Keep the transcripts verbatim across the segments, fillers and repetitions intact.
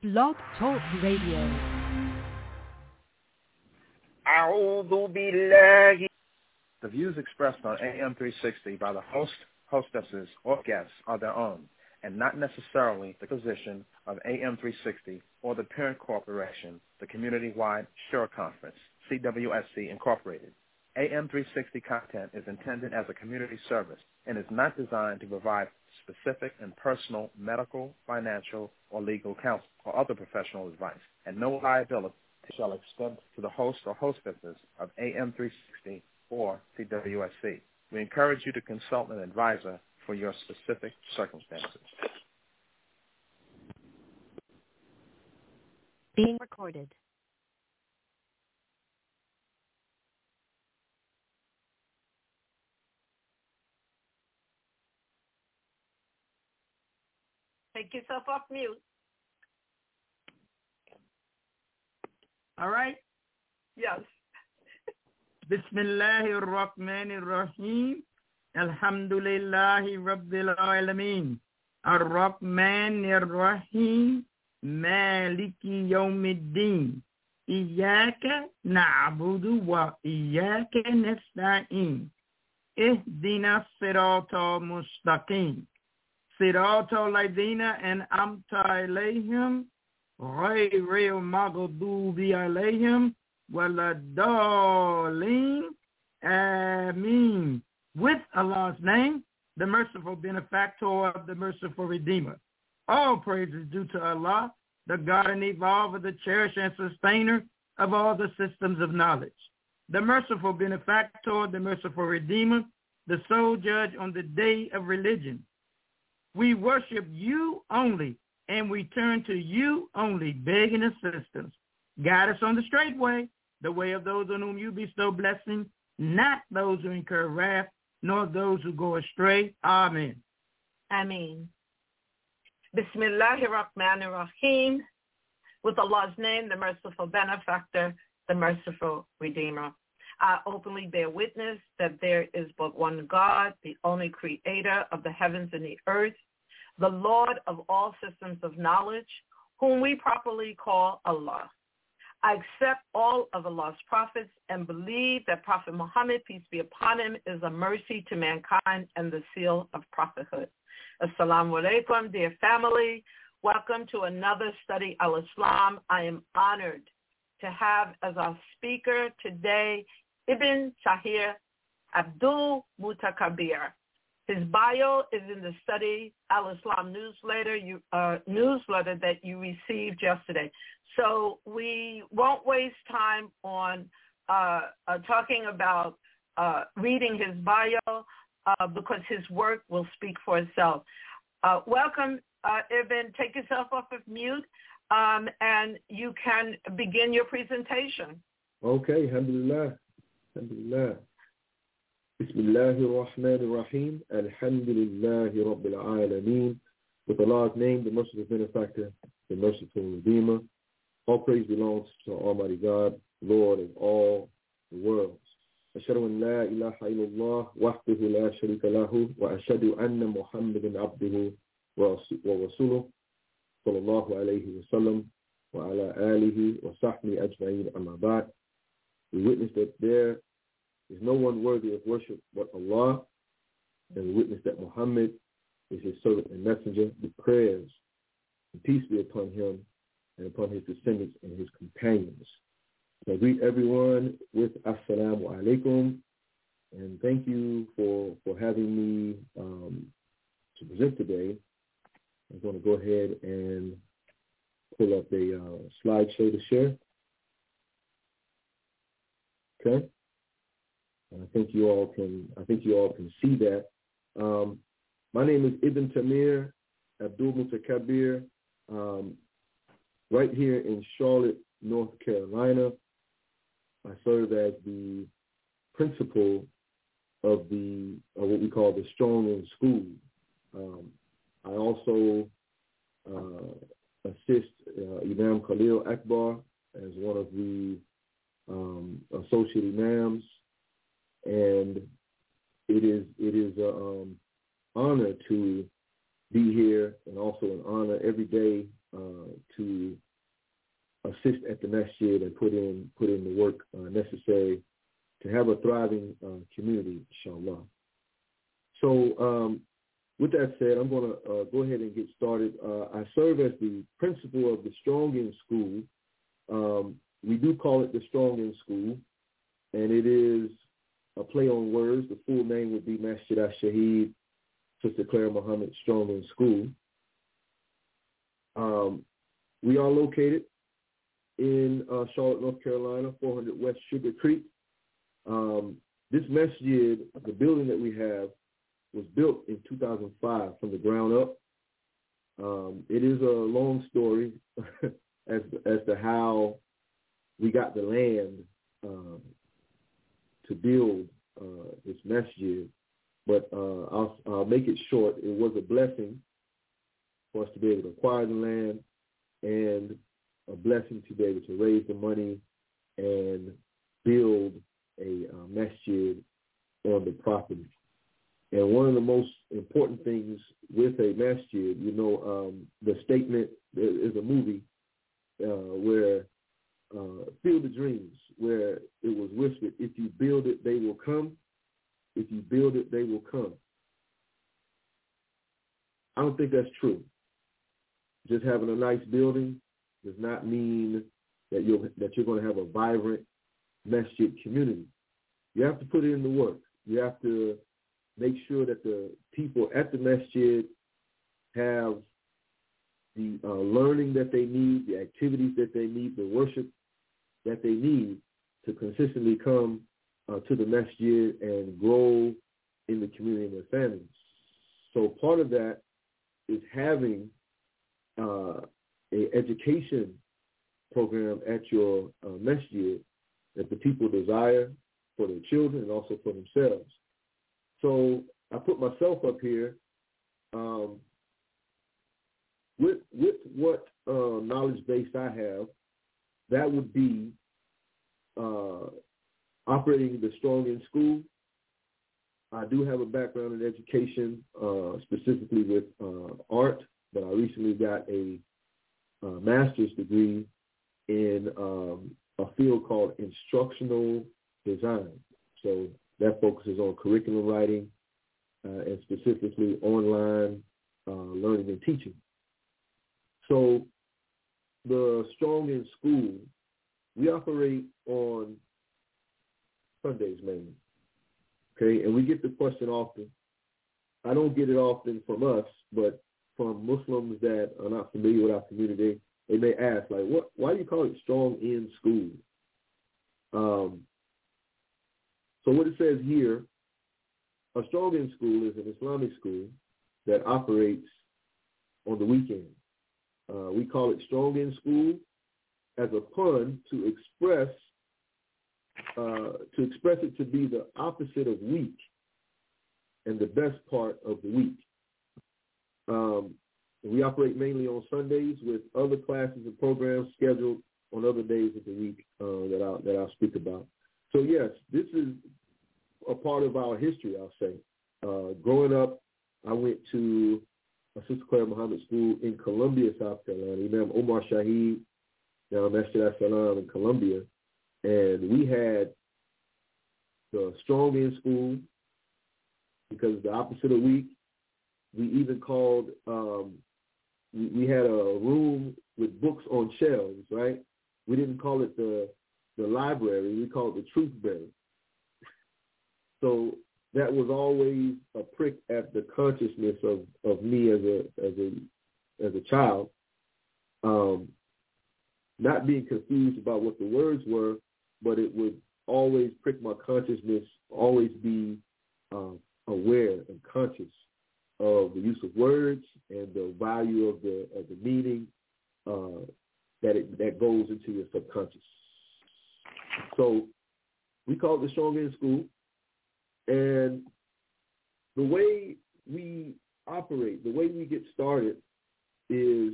Blog Talk Radio. أعوذ بالله. The views expressed on A M three sixty by the host, hostesses, or guests are their own, and not necessarily the position of A M three sixty or the parent corporation, the Community-Wide Sure Conference, C W S C Incorporated. A M three sixty content is intended as a community service and is not designed to provide specific and personal medical, financial, or legal counsel or other professional advice, and no liability shall extend to the host or hostesses of A M three sixty or C W S C. We encourage you to consult an advisor for your specific circumstances. Being recorded. Take yourself off mute. All right? Yes. Bismillahir Rahmanir Rahim. Alhamdulillahi Rabbil Alameen. Ar-Rahmanir Rahim. Maliki Yawmiddin. Iyaka na'budu wa iyaka nasta'in. Ihdina sirata mustaqim. Sirata ladina an'amta alayhim. Ghayril maghdubi alayhim. Waladdaleen. Ameen. With Allah's name, the merciful benefactor of the merciful Redeemer. All praise is due to Allah, the God and evolver, the cherisher and sustainer of all the systems of knowledge. The merciful benefactor, the merciful Redeemer, the sole judge on the day of religion. We worship you only, and we turn to you only, begging assistance. Guide us on the straight way, the way of those on whom you bestow blessing, not those who incur wrath, nor those who go astray. Amen. Ameen. Bismillahirrahmanirrahim. With Allah's name, the merciful benefactor, the merciful Redeemer. I openly bear witness that there is but one God, the only creator of the heavens and the earth, the Lord of all systems of knowledge, whom we properly call Allah. I accept all of Allah's prophets and believe that Prophet Muhammad, peace be upon him, is a mercy to mankind and the seal of prophethood. Assalamu alaikum, dear family. Welcome to another study al-Islam. I am honored to have as our speaker today Ibn Tahir Abdul Mutakabir. His bio is in the study al-Islam newsletter, you, uh, newsletter that you received yesterday. So we won't waste time on uh, uh, talking about uh, reading his bio uh, because his work will speak for itself. Uh, welcome, uh, Ibn. Take yourself off of mute, um, and you can begin your presentation. Okay, alhamdulillah. Alhamdulillah. Bismillahirrahmanirrahim. Alhamdulillahi Rabbil Alameen. With Allah's name, the merciful benefactor, the merciful Redeemer. All praise belongs to Almighty God, Lord of all the worlds. أشهد أن لا إله إلا الله وحده لا شريك له وأشهد أن محمدا عبده ورسوله صلى الله عليه وسلم وعلى آله وصحبه أجمعين أما بعد. We witness that there is no one worthy of worship but Allah, and we witness that Muhammad is his servant and messenger. The prayers and peace be upon him and upon his descendants and his companions. So I greet everyone with Assalamu alaikum, and thank you for, for having me um, to present today. I'm going to go ahead and pull up a uh, slideshow to share. Okay, and I think you all can. I think you all can see that. Um, my name is Ibn Tahir Abdul Mutakabir. Um, right here in Charlotte, North Carolina. I serve as the principal of the of what we call the Strong Room School. Um, I also uh, assist uh, Imam Khalil Akbar as one of the um, associate imams, and it is it is an um, honor to be here, and also an honor every day uh, to assist at the masjid and put in put in the work uh, necessary to have a thriving uh, community, inshallah. So um, with that said, I'm going to uh, go ahead and get started. Uh, I serve as the principal of the Strong End School. Um, we do call it the Strong End School, and it is a play on words. The full name would be Masjid al-Shaheed Sister Clara Muhammad Strong End School. Um, we are located in uh, Charlotte, North Carolina, four hundred West Sugar Creek. Um, this masjid, the building that we have, was built in two thousand five from the ground up. Um, it is a long story as as to how we got the land um, to build uh, this masjid, but uh, I'll, I'll make it short. It was a blessing for us to be able to acquire the land, and a blessing to be able to raise the money and build a uh, masjid on the property. And one of the most important things with a masjid, you know, um, the statement, there is a movie uh, where uh, Field of Dreams, where it was whispered, if you build it, they will come. If you build it, they will come. I don't think that's true. Just having a nice building does not mean that you're, that you're going to have a vibrant masjid community. You have to put in the work. You have to make sure that the people at the masjid have the uh, learning that they need, the activities that they need, the worship that they need to consistently come uh, to the masjid and grow in the community and their families. So part of that is having uh, an education program at your uh, masjid that the people desire for their children and also for themselves. So I put myself up here um, with with what uh, knowledge base I have. That would be uh, operating the Strong End School. I do have a background in education, uh, specifically with uh, art, but I recently got a, a master's degree in um, a field called instructional design. So that focuses on curriculum writing uh, and specifically online uh, learning and teaching. So the Strong End School, we operate on Sundays mainly, okay? And we get the question often. I don't get it often from us, but from Muslims that are not familiar with our community, they may ask, like, what? Why do you call it Strong End School? Um, so what it says here, a Strong End School is an Islamic school that operates on the weekend. Uh, we call it Strong End School as a pun to express uh, to express it to be the opposite of weak and the best part of the week. Um, we operate mainly on Sundays with other classes and programs scheduled on other days of the week uh, that I'll, that I'll speak about. So yes, this is a part of our history, I'll say. Uh, growing up, I went to a Sister Clara Muhammad School in Columbia, South Carolina. Imam Omar Shaheed, now Masjid al-Salam in Columbia. And we had the Strong End School because the opposite of week. We even called, um, we, we had a room with books on shelves, right? We didn't call it the the library. We called it the truth bearer. So that was always a prick at the consciousness of, of me as a as a as a child, um, not being confused about what the words were, but it would always prick my consciousness, always be uh, aware and conscious of the use of words and the value of the of the meaning uh, that it that goes into your subconscious. So we call it the Strong End School, and the way we operate, the way we get started is,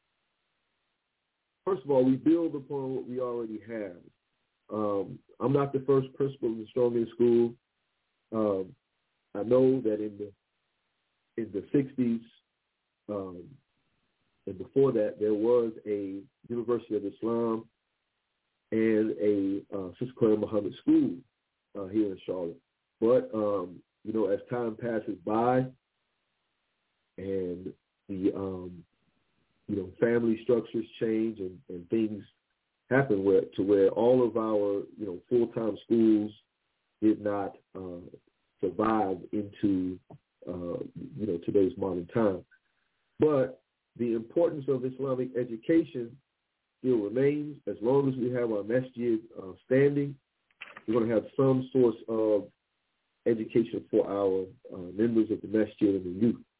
first of all, we build upon what we already have. Um, I'm not the first principal in the Strong End School. Um, I know that in the in the sixties um, and before that, there was a University of Islam and a uh, Sister Claire Muhammad school uh, here in Charlotte. But, um, you know, as time passes by and the, um, you know, family structures change and, and things happen where to where all of our, you know, full-time schools did not uh, survive into, uh, you know, today's modern time. But the importance of Islamic education still remains. As long as we have our masjid uh, standing, we're going to have some source of education for our uh, members of the masjid and the youth.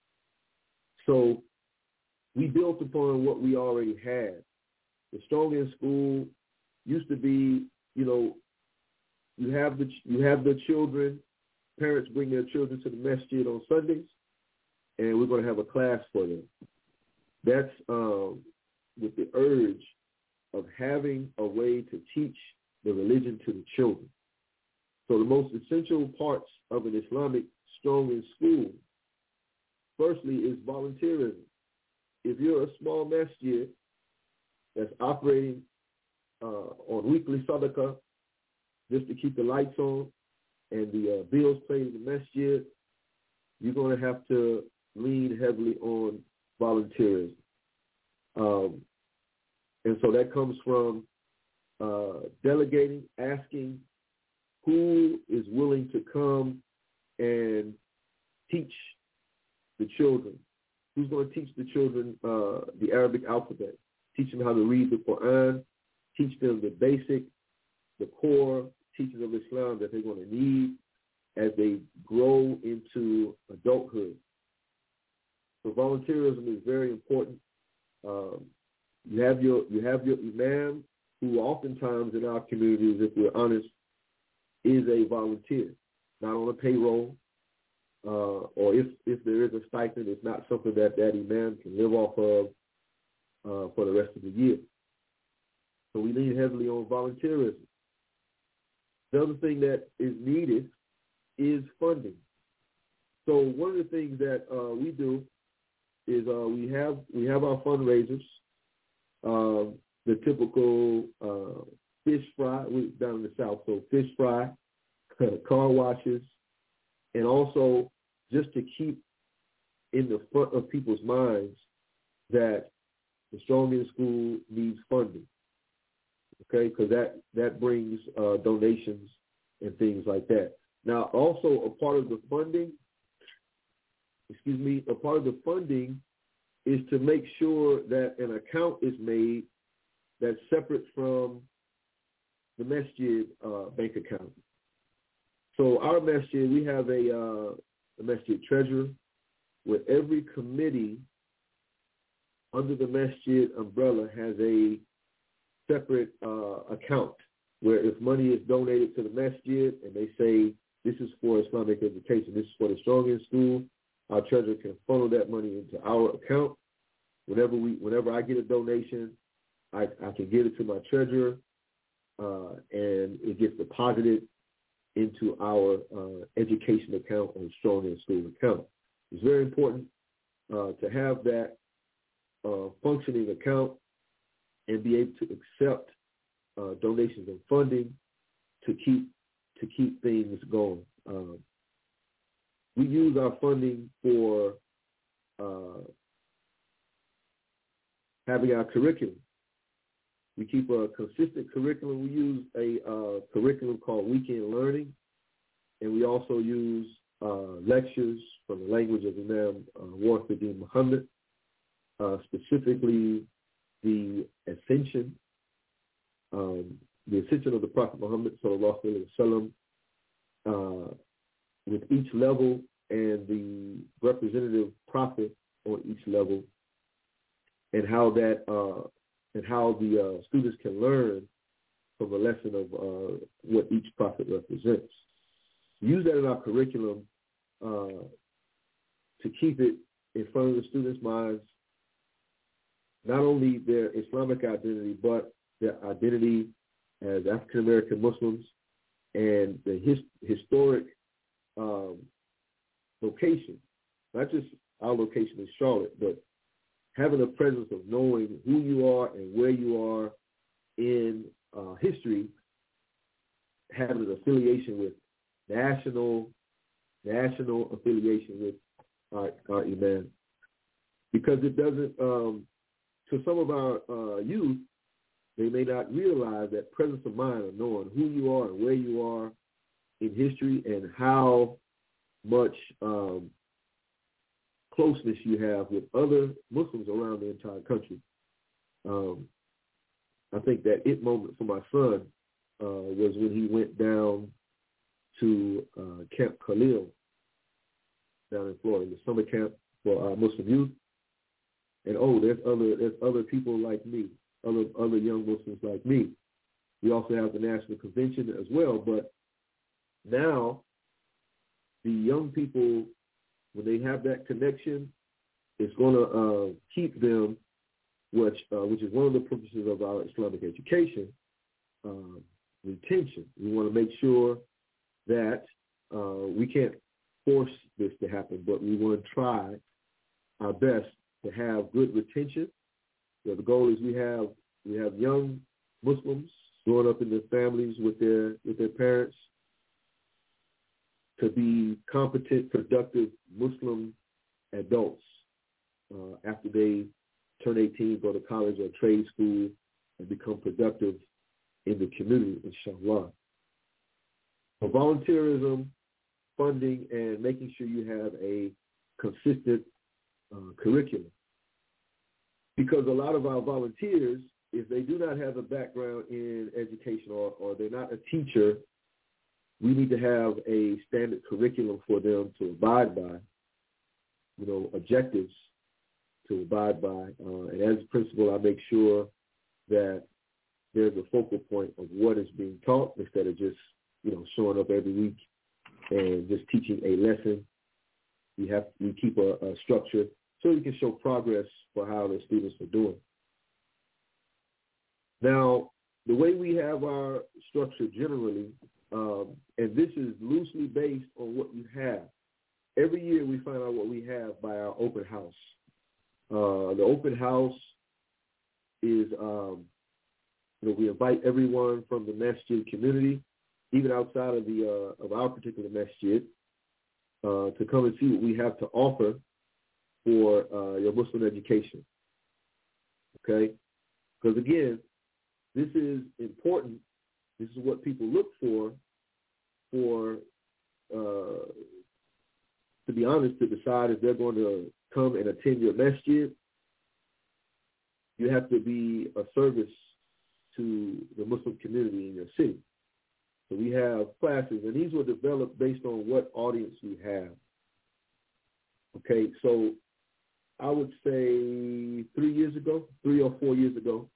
So we built upon what we already had. The Strong in School used to be, you know, you have the you have the children, parents bring their children to the masjid on Sundays, and we're going to have a class for them. That's um, with the urge of having a way to teach the religion to the children. So the most essential parts of an Islamic Strong in School, firstly, is volunteerism. If you're a small masjid that's operating uh, on weekly sadaqah just to keep the lights on and the uh, bills paid in the masjid, you're going to have to lean heavily on volunteerism. Um, and so that comes from uh, delegating, asking who is willing to come and teach the children. Who's going to teach the children uh, the Arabic alphabet, teach them how to read the Quran, teach them the basic, the core teachings of Islam that they're going to need as they grow into adulthood. So volunteerism is very important. Um, you have your you have your imam, who oftentimes in our communities, if we're honest, is a volunteer, not on a payroll, uh, or if, if there is a stipend, it's not something that that imam can live off of uh, for the rest of the year. So we lean heavily on volunteerism. The other thing that is needed is funding. So one of the things that uh, we do is uh, we have we have our fundraisers, uh, the typical uh, fish fry we, down in the South, so fish fry, car washes, and also just to keep in the front of people's minds that the Strong in School needs funding. Okay, because that, that brings uh, donations and things like that. Now, also a part of the funding, excuse me, a part of the funding is to make sure that an account is made that's separate from the masjid uh, bank account. So our masjid, we have a, uh, a masjid treasurer where every committee under the masjid umbrella has a separate uh, account where if money is donated to the masjid and they say this is for Islamic education, this is for the Strong in School, our treasurer can funnel that money into our account. Whenever we, whenever I get a donation, I, I can give it to my treasurer, uh, and it gets deposited into our uh, education account or Strong in School account. It's very important uh, to have that uh, functioning account and be able to accept uh, donations and funding to keep to keep things going. Um, we use our funding for uh, having our curriculum. We keep a consistent curriculum. We use a uh, curriculum called Weekend Learning, and we also use uh, lectures from the language of Imam uh, Wafiddin Muhammad, uh, specifically the ascension, um, the ascension of the Prophet Muhammad sallallahu alaihi wasallam, uh, with each level and the representative prophet on each level, and how that uh, and how the uh, students can learn from a lesson of uh, what each prophet represents. Use that in our curriculum uh, to keep it in front of the students' minds, not only their Islamic identity, but their identity as African-American Muslims and the his, historic um, location, not just our location in Charlotte, but having a presence of knowing who you are and where you are in uh, history having an affiliation with national, national affiliation with our, our Iman. Because it doesn't, um, to some of our uh, youth, they may not realize that presence of mind of knowing who you are and where you are in history and how much um, closeness you have with other Muslims around the entire country. Um, I think that it moment for my son uh, was when he went down to uh, Camp Khalil down in Florida, the summer camp for uh, Muslim youth. And oh, there's other there's other people like me, other other young Muslims like me. We also have the National Convention as well. But now, the young people, when they have that connection, it's going to uh, keep them, which uh, which is one of the purposes of our Islamic education, um, retention. We want to make sure that uh, we can't force this to happen, but we want to try our best to have good retention. So the goal is we have we have young Muslims growing up in their families with their with their parents to be competent, productive Muslim adults uh, after they turn eighteen, go to college or trade school, and become productive in the community, inshallah. So volunteerism, funding, and making sure you have a consistent uh, curriculum. Because a lot of our volunteers, if they do not have a background in education or, or they're not a teacher, we need to have a standard curriculum for them to abide by, you know, objectives to abide by. Uh, and as a principal, I make sure that there's a focal point of what is being taught instead of just, you know, showing up every week and just teaching a lesson. We have we keep a, a structure so we can show progress for how the students are doing. Now, the way we have our structure generally, um, and this is loosely based on what you have. Every year we find out what we have by our open house. Uh, the open house is, um, you know, we invite everyone from the masjid community, even outside of the uh, of our particular masjid, uh, to come and see what we have to offer for uh, your Muslim education. Okay? Because again, this is important. This is what people look for, for, uh, to be honest, to decide if they're going to come and attend your masjid. You have to be a service to the Muslim community in your city. So we have classes, and these were developed based on what audience we have. Okay, so I would say three years ago, three or four years ago,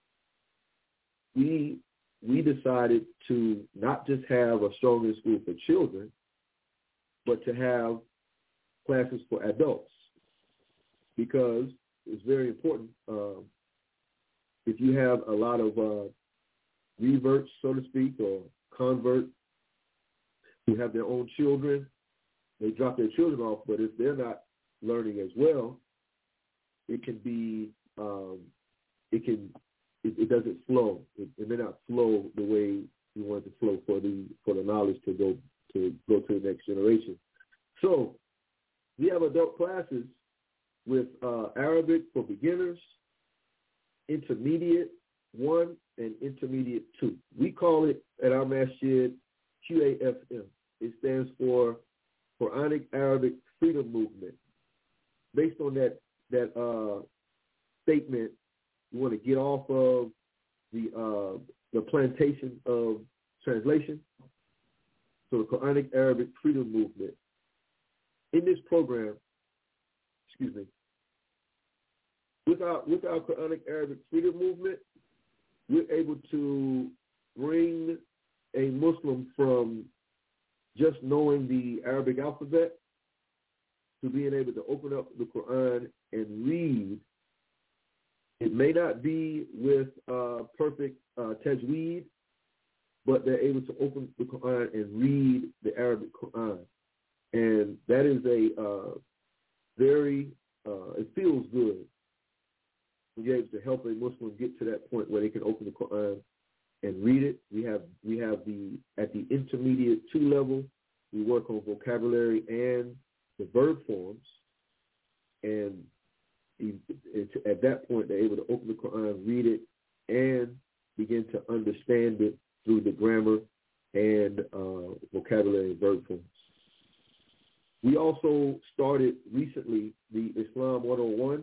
we we decided to not just have a stronger school for children, but to have classes for adults, because it's very important. Um, if you have a lot of uh, reverts, so to speak, or converts who have their own children, they drop their children off, but if they're not learning as well, it can be, um, it can, it, it doesn't flow. It, it may not flow the way you want it to flow for the for the knowledge to go to go to the next generation. So we have adult classes with uh, Arabic for beginners, intermediate one, and intermediate two. We call it at our masjid Q A F M. It stands for Quranic Arabic Freedom Movement. Based on that that uh, statement, you want to get off of the uh, the plantation of translation. So the Quranic Arabic Freedom Movement. In this program, excuse me, with our with our Quranic Arabic Freedom Movement, we're able to bring a Muslim from just knowing the Arabic alphabet to being able to open up the Quran and read. It may not be with uh, perfect uh, tajweed, but they're able to open the Quran and read the Arabic Quran. And that is a uh, very, uh, it feels good when you're able to help a Muslim get to that point where they can open the Quran and read it. We have we have the at the intermediate two level, we work on vocabulary and the verb forms, and it's, at that point they're able to open the Quran, read it, and begin to understand it through the grammar and uh, vocabulary and verb forms. We also started recently the Islam one oh one.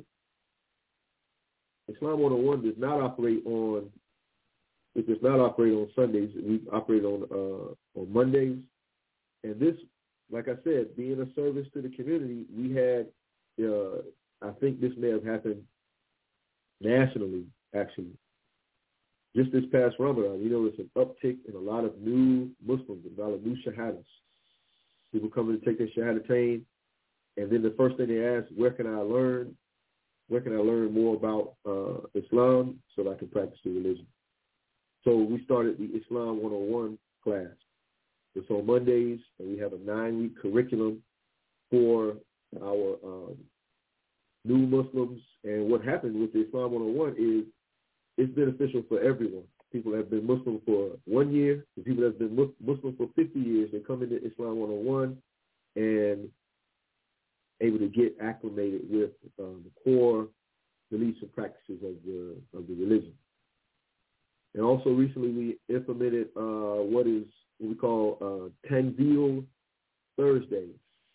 Islam one oh one does not operate on it does not operate on Sundays. We operate on uh, on Mondays. And this, like I said, being a service to the community, we had uh, I think this may have happened nationally, actually. Just this past Ramadan, you know, there's an uptick in a lot of new Muslims, a lot of new shahadas. People coming to take their shahadatain, and then the first thing they ask, where can I learn? Where can I learn more about uh, Islam so that I can practice the religion? So we started the Islam one oh one class. It's on Mondays, and we have a nine-week curriculum for our um, new Muslims. And what happened with the Islam one oh one is it's beneficial for everyone. People that have been Muslim for one year, the people that have been Muslim for fifty years, they come into Islam one oh one and able to get acclimated with um, the core beliefs and practices of the of the religion. And also recently we implemented uh, what is what we call uh, Tanzil Thursdays.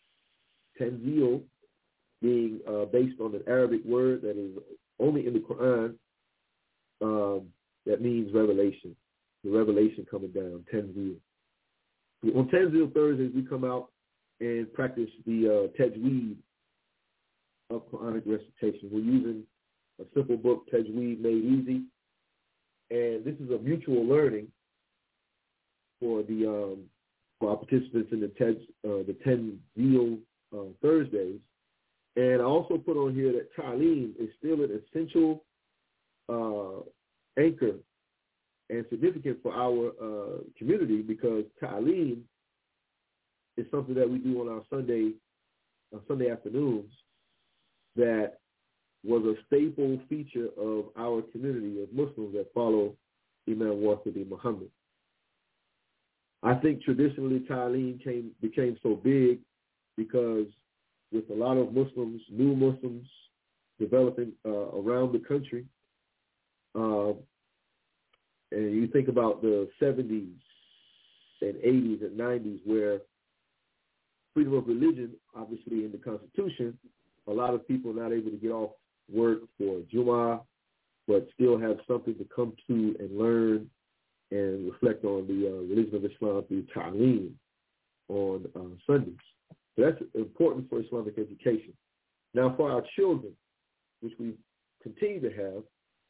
Tanzil being uh, based on an Arabic word that is only in the Quran. Um, that means revelation, the revelation coming down, Tanzil. On Tanzil Thursdays, we come out and practice the uh, tajweed of Quranic recitation. We're using a simple book, Tajweed Made Easy, and this is a mutual learning for the um, for our participants in the Taj, uh, the Tanzil uh, Thursdays. And I also put on here that Ta'aleem is still an essential uh, anchor and significant for our uh, community, because Ta'aleem is something that we do on our Sunday uh, Sunday afternoons that was a staple feature of our community of Muslims that follow Imam Waqidi Muhammad. I think traditionally Ta'aleem came became so big because with a lot of Muslims, new Muslims developing uh, around the country, uh, and you think about the seventies and eighties and nineties where freedom of religion, obviously in the Constitution, a lot of people are not able to get off work for Jumu'ah, but still have something to come to and learn and reflect on the uh, religion of Islam through Ta'aleem on uh, Sundays. So that's important for Islamic education. Now for our children, which we continue to have,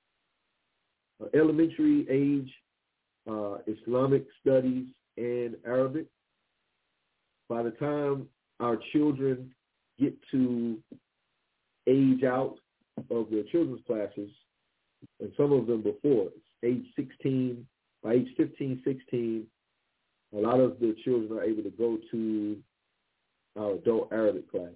uh, elementary age uh, Islamic studies and Arabic. By the time our children get to age out of their children's classes, and some of them before, age sixteen, by age fifteen, sixteen, a lot of the children are able to go to our adult Arabic class,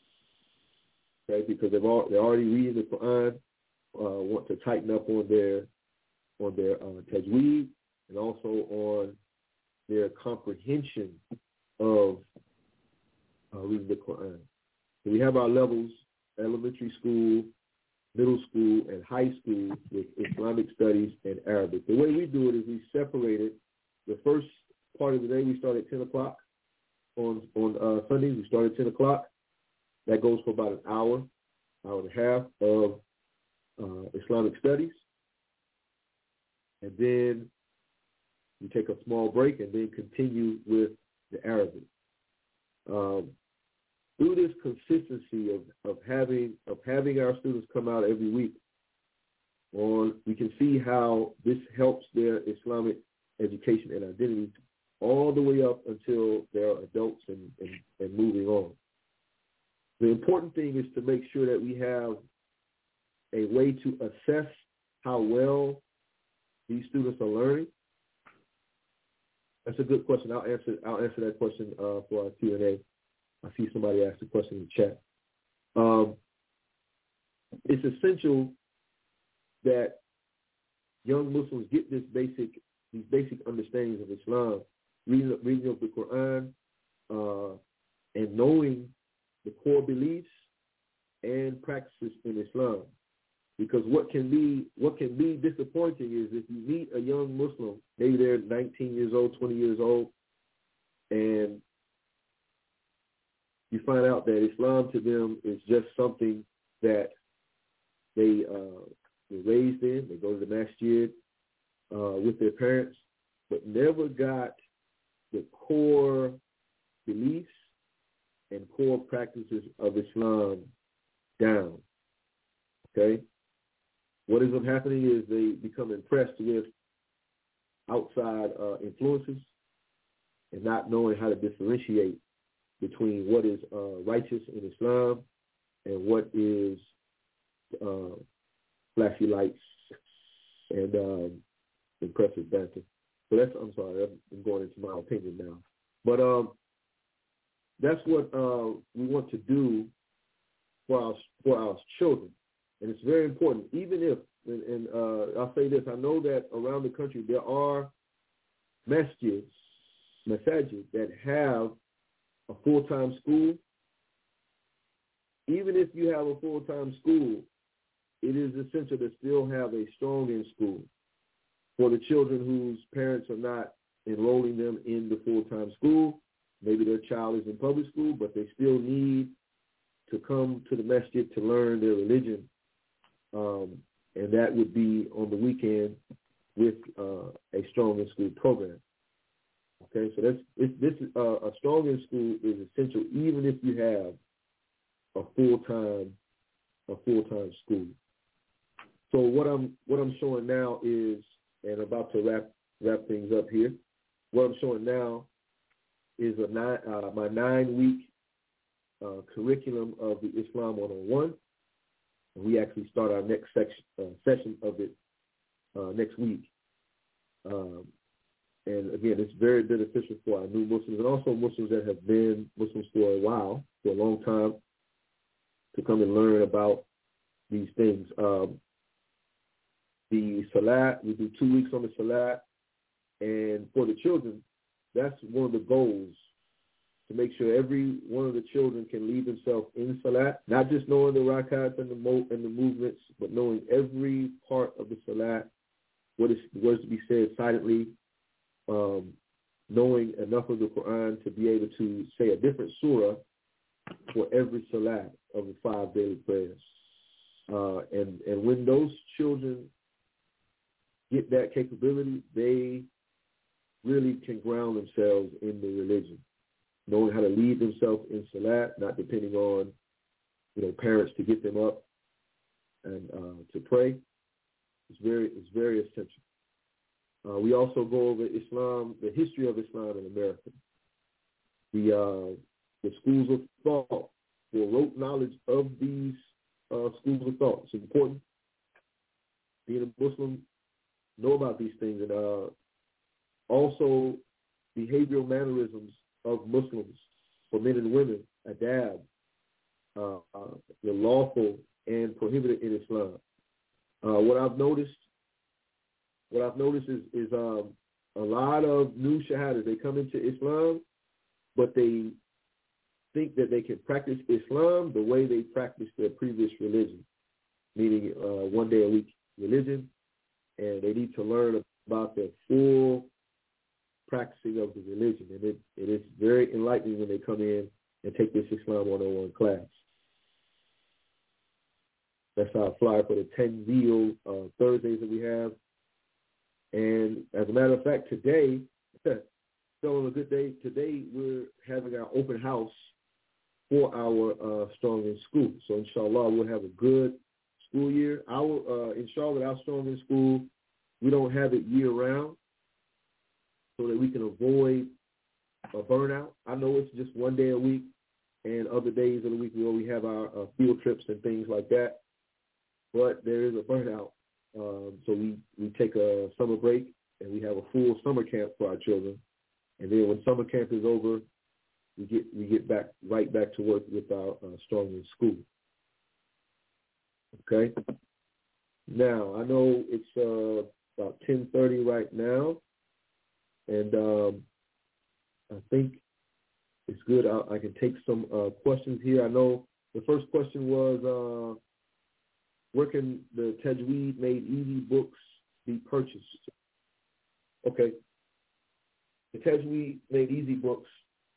okay, because they've all, they're already reading the Quran, uh, want to tighten up on their on their uh, tajweed and also on their comprehension of uh, reading the Quran. So we have our levels: elementary school, middle school, and high school with Islamic studies and Arabic. The way we do it is we separate it. The first part of the day we start at ten o'clock. On on uh, Sundays, we start at ten o'clock. That goes for about an hour, hour and a half of uh, Islamic studies. And then we take a small break and then continue with the Arabic. Um, through this consistency of, of having of having our students come out every week, on we can see how this helps their Islamic education and identity all the way up until they're adults and, and, and moving on. The important thing is to make sure that we have a way to assess how well these students are learning. That's a good question. I'll answer I'll answer that question uh, for our Q and A. I see somebody asked a question in the chat. Um, it's essential that young Muslims get this basic these basic understandings of Islam, reading, reading of the Quran, uh, and knowing the core beliefs and practices in Islam. Because what can be what can be disappointing is if you meet a young Muslim, maybe they're nineteen years old, twenty years old, and you find out that Islam to them is just something that they uh, were raised in. They go to the masjid uh, with their parents, but never got the core beliefs and core practices of Islam down. Okay? What ends up happening is they become impressed with outside uh, influences and not knowing how to differentiate between what is uh, righteous in Islam and what is uh, flashy lights and um, impressive banter. So that's, I'm sorry, I'm going into my opinion now. But um, that's what uh, we want to do for our, for our children. And it's very important, even if, and, and uh, I'll say this, I know that around the country there are masjids, masajid that have a full-time school. Even if you have a full-time school, it is essential to still have a strong-in school for the children whose parents are not enrolling them in the full-time school. Maybe their child is in public school, but they still need to come to the masjid to learn their religion. Um, and that would be on the weekend with uh, a strong in school program. Okay, so that's it, this uh, a strong in school is essential, even if you have a full time a full time school. So what I'm what I'm showing now is, and about to wrap wrap things up here. What I'm showing now is a nine, uh, my nine week uh, curriculum of the Islam one oh one. We actually start our next section, uh, session of it uh, next week. Um, and again, it's very beneficial for our new Muslims and also Muslims that have been Muslims for a while, for a long time, to come and learn about these things. Um, the Salat, we do two weeks on the Salat. And for the children, that's one of the goals, to make sure every one of the children can lead themselves in Salat, not just knowing the rakats and the mo- and the movements, but knowing every part of the Salat, what is what is to be said silently, um, knowing enough of the Quran to be able to say a different surah for every Salat of the five daily prayers. Uh, and, and when those children get that capability, they really can ground themselves in the religion, knowing how to lead themselves in Salat, not depending on, you know, parents to get them up and uh, to pray. It's very, it's very essential. Uh, we also go over Islam, the history of Islam in America, the uh, the schools of thought, the rote knowledge of these uh, schools of thought. It's important. Being a Muslim, know about these things, and uh, also behavioral mannerisms of Muslims for men and women, adab, uh, uh, the lawful and prohibited in Islam. Uh, what I've noticed, what I've noticed is, is um, a lot of new shahadas, they come into Islam, but they think that they can practice Islam the way they practiced their previous religion, meaning uh, one day a week religion, and they need to learn about the full practicing of the religion. And it, it is very enlightening when they come in and take this Islam one oh one class. That's our flyer for the ten Zeal uh, Thursdays that we have. And as a matter of fact, today, still on a good day, today we're having our open house for our uh, Strong in School. So inshallah, we'll have a good school year. Our uh, in Charlotte, our Strong in School, we don't have it year round, so that we can avoid a burnout. I know it's just one day a week, and other days of the week where we have our uh, field trips and things like that. But there is a burnout, um, so we, we take a summer break, and we have a full summer camp for our children. And then when summer camp is over, we get we get back right back to work with our uh, Strong in School. Okay. Now I know it's uh, about ten thirty right now. And um, I think it's good. I, I can take some uh, questions here. I know the first question was, uh, where can the Tajweed Made Easy books be purchased? Okay. The Tajweed Made Easy books,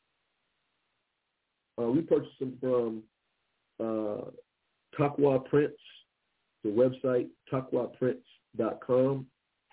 uh, we purchased them from uh, Taqwa Prints, the website, taqwa prints dot com.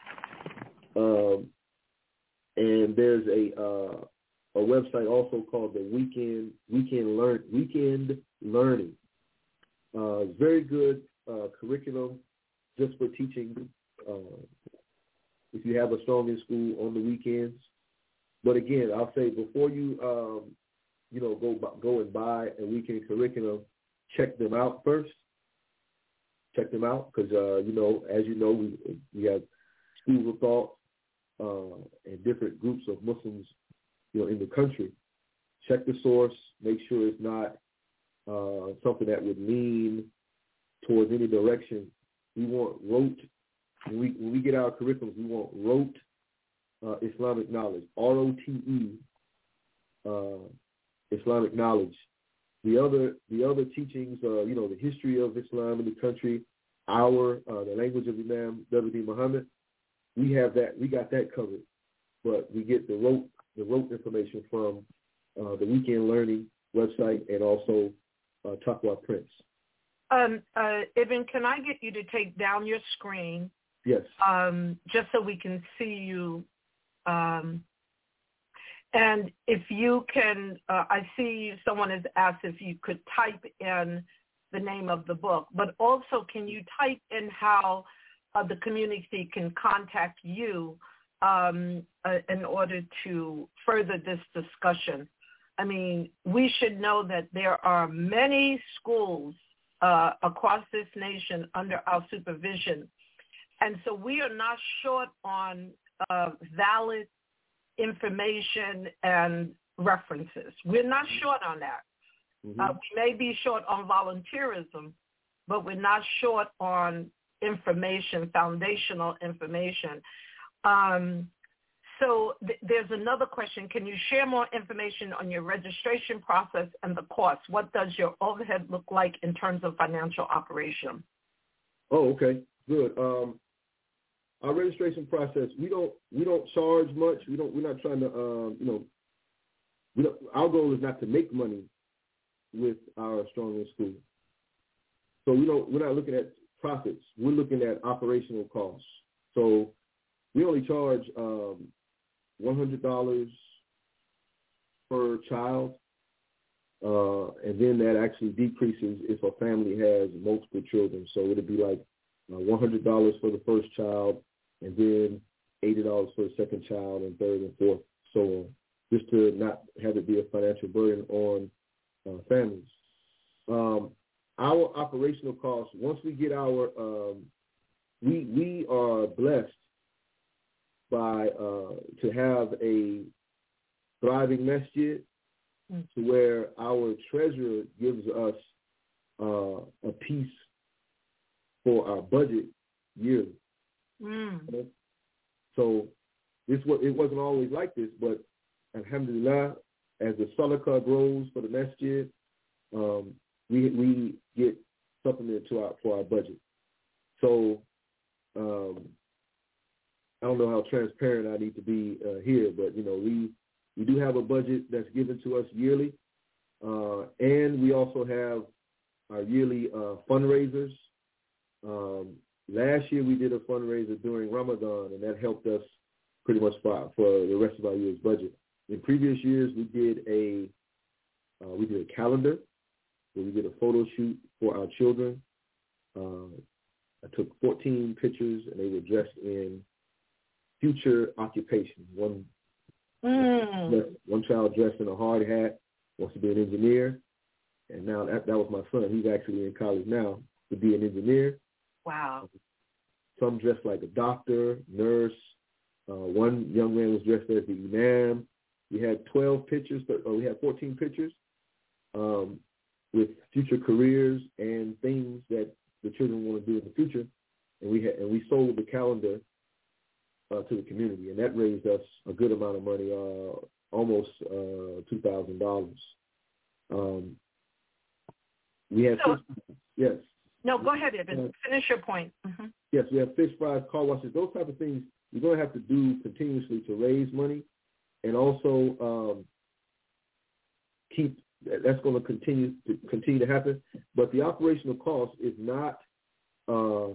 Um, and there's a uh, a website also called the Weekend Weekend Learn Weekend Learning. Uh, very good uh, curriculum just for teaching. Uh, if you have a song in school on the weekends. But again, I'll say before you um, you know go go and buy a weekend curriculum, check them out first. Check them out because uh, you know, as you know, we we have schools of thought uh, and different groups of Muslims, you know, in the country. Check the source. Make sure it's not uh, something that would lean towards any direction. We want rote. When we when we get our curriculums, we want rote uh, Islamic knowledge. R O T E uh, Islamic knowledge. The other the other teachings, uh, you know, the history of Islam in the country, our uh, the language of Imam W D Muhammad, we have that. We got that covered. But we get the rote the rote information from uh, the Weekend Learning website and also uh, Taqwa Prints. Um, uh, Ibn, can I get you to take down your screen? Yes. Um, just so we can see you. Um, and if you can, uh, I see someone has asked if you could type in the name of the book, but also can you type in how uh, the community can contact you um, uh, in order to further this discussion? I mean, we should know that there are many schools uh, across this nation under our supervision. And so we are not short on uh, valid information and references. We're not short on that. Mm-hmm. Uh, we may be short on volunteerism, but we're not short on information, foundational information. Um, so th- there's another question. Can you share more information on your registration process and the cost? What does your overhead look like in terms of financial operation? Oh, okay, good. Um, our registration process, we don't we don't charge much. We don't we're not trying to um, you know. We don't, our goal is not to make money with our Strong in School. So we don't we're not looking at profits. We're looking at operational costs. So we only charge um, one hundred dollars per child, uh, and then that actually decreases if a family has multiple children. So it'd be like uh, one hundred dollars for the first child, and then eighty dollars for the second child, and third and fourth, so on, just to not have it be a financial burden on uh, families. Um, our operational costs, once we get our, um, we we are blessed by uh, to have a thriving masjid, mm. to where our treasurer gives us uh, a piece for our budget yearly. Mm. Okay? So this was it wasn't always like this, but alhamdulillah, as the sadaqah grows for the masjid, um, we we get supplement to our for our budget. So um, I don't know how transparent I need to be uh, here, but you know we we do have a budget that's given to us yearly, uh, and we also have our yearly uh, fundraisers. Um, last year we did a fundraiser during Ramadan, and that helped us pretty much for, for the rest of our year's budget. In previous years, we did a uh, we did a calendar where we did a photo shoot for our children. Uh, I took fourteen pictures, and they were dressed in future occupations. One mm. one child dressed in a hard hat, wants to be an engineer, and now that that was my son. He's actually in college now to be an engineer. Wow. Some dressed like a doctor, nurse. Uh, one young man was dressed as the imam. We had twelve pictures, or we had fourteen pictures um, with future careers and things that the children want to do in the future. And we had, and we sold the calendar uh, to the community, and that raised us a good amount of money, uh, almost uh, two thousand dollars. Um, we had so, fish, yes. No, go ahead, Ibn. Finish your point. Mm-hmm. Yes, we have fish fries, car washes, those type of things you're going to have to do continuously to raise money, and also um, keep. That's going to continue to continue to happen. But the operational cost is not uh,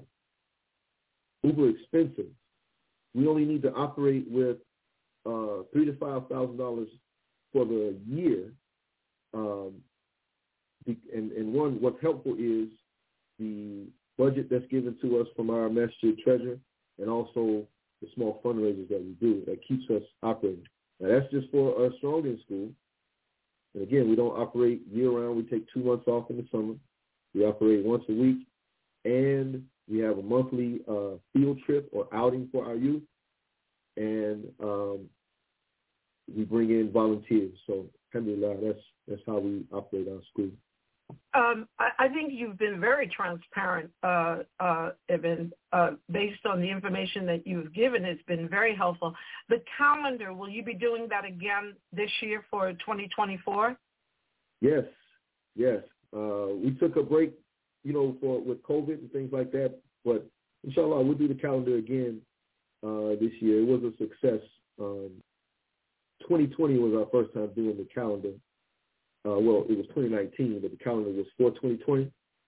uber expensive. We only need to operate with uh, three to five thousand dollars for the year. Um, and, and one, what's helpful is the budget that's given to us from our masjid treasurer, and also the small fundraisers that we do that keeps us operating. Now that's just for our Strongin School. And again, we don't operate year-round. We take two months off in the summer. We operate once a week, and we have a monthly uh, field trip or outing for our youth, and um, we bring in volunteers. So, alhamdulillah, that's that's how we operate our school. Um, I, I think you've been very transparent, uh, uh, Ibn, uh, based on the information that you've given. It's been very helpful. The calendar, will you be doing that again this year for twenty twenty-four? Yes, yes. Uh, we took a break, you know, for with COVID and things like that. But inshallah, we'll do the calendar again uh, this year. It was a success. Um, twenty twenty was our first time doing the calendar. Uh, well, it was twenty nineteen, but the calendar was for twenty twenty.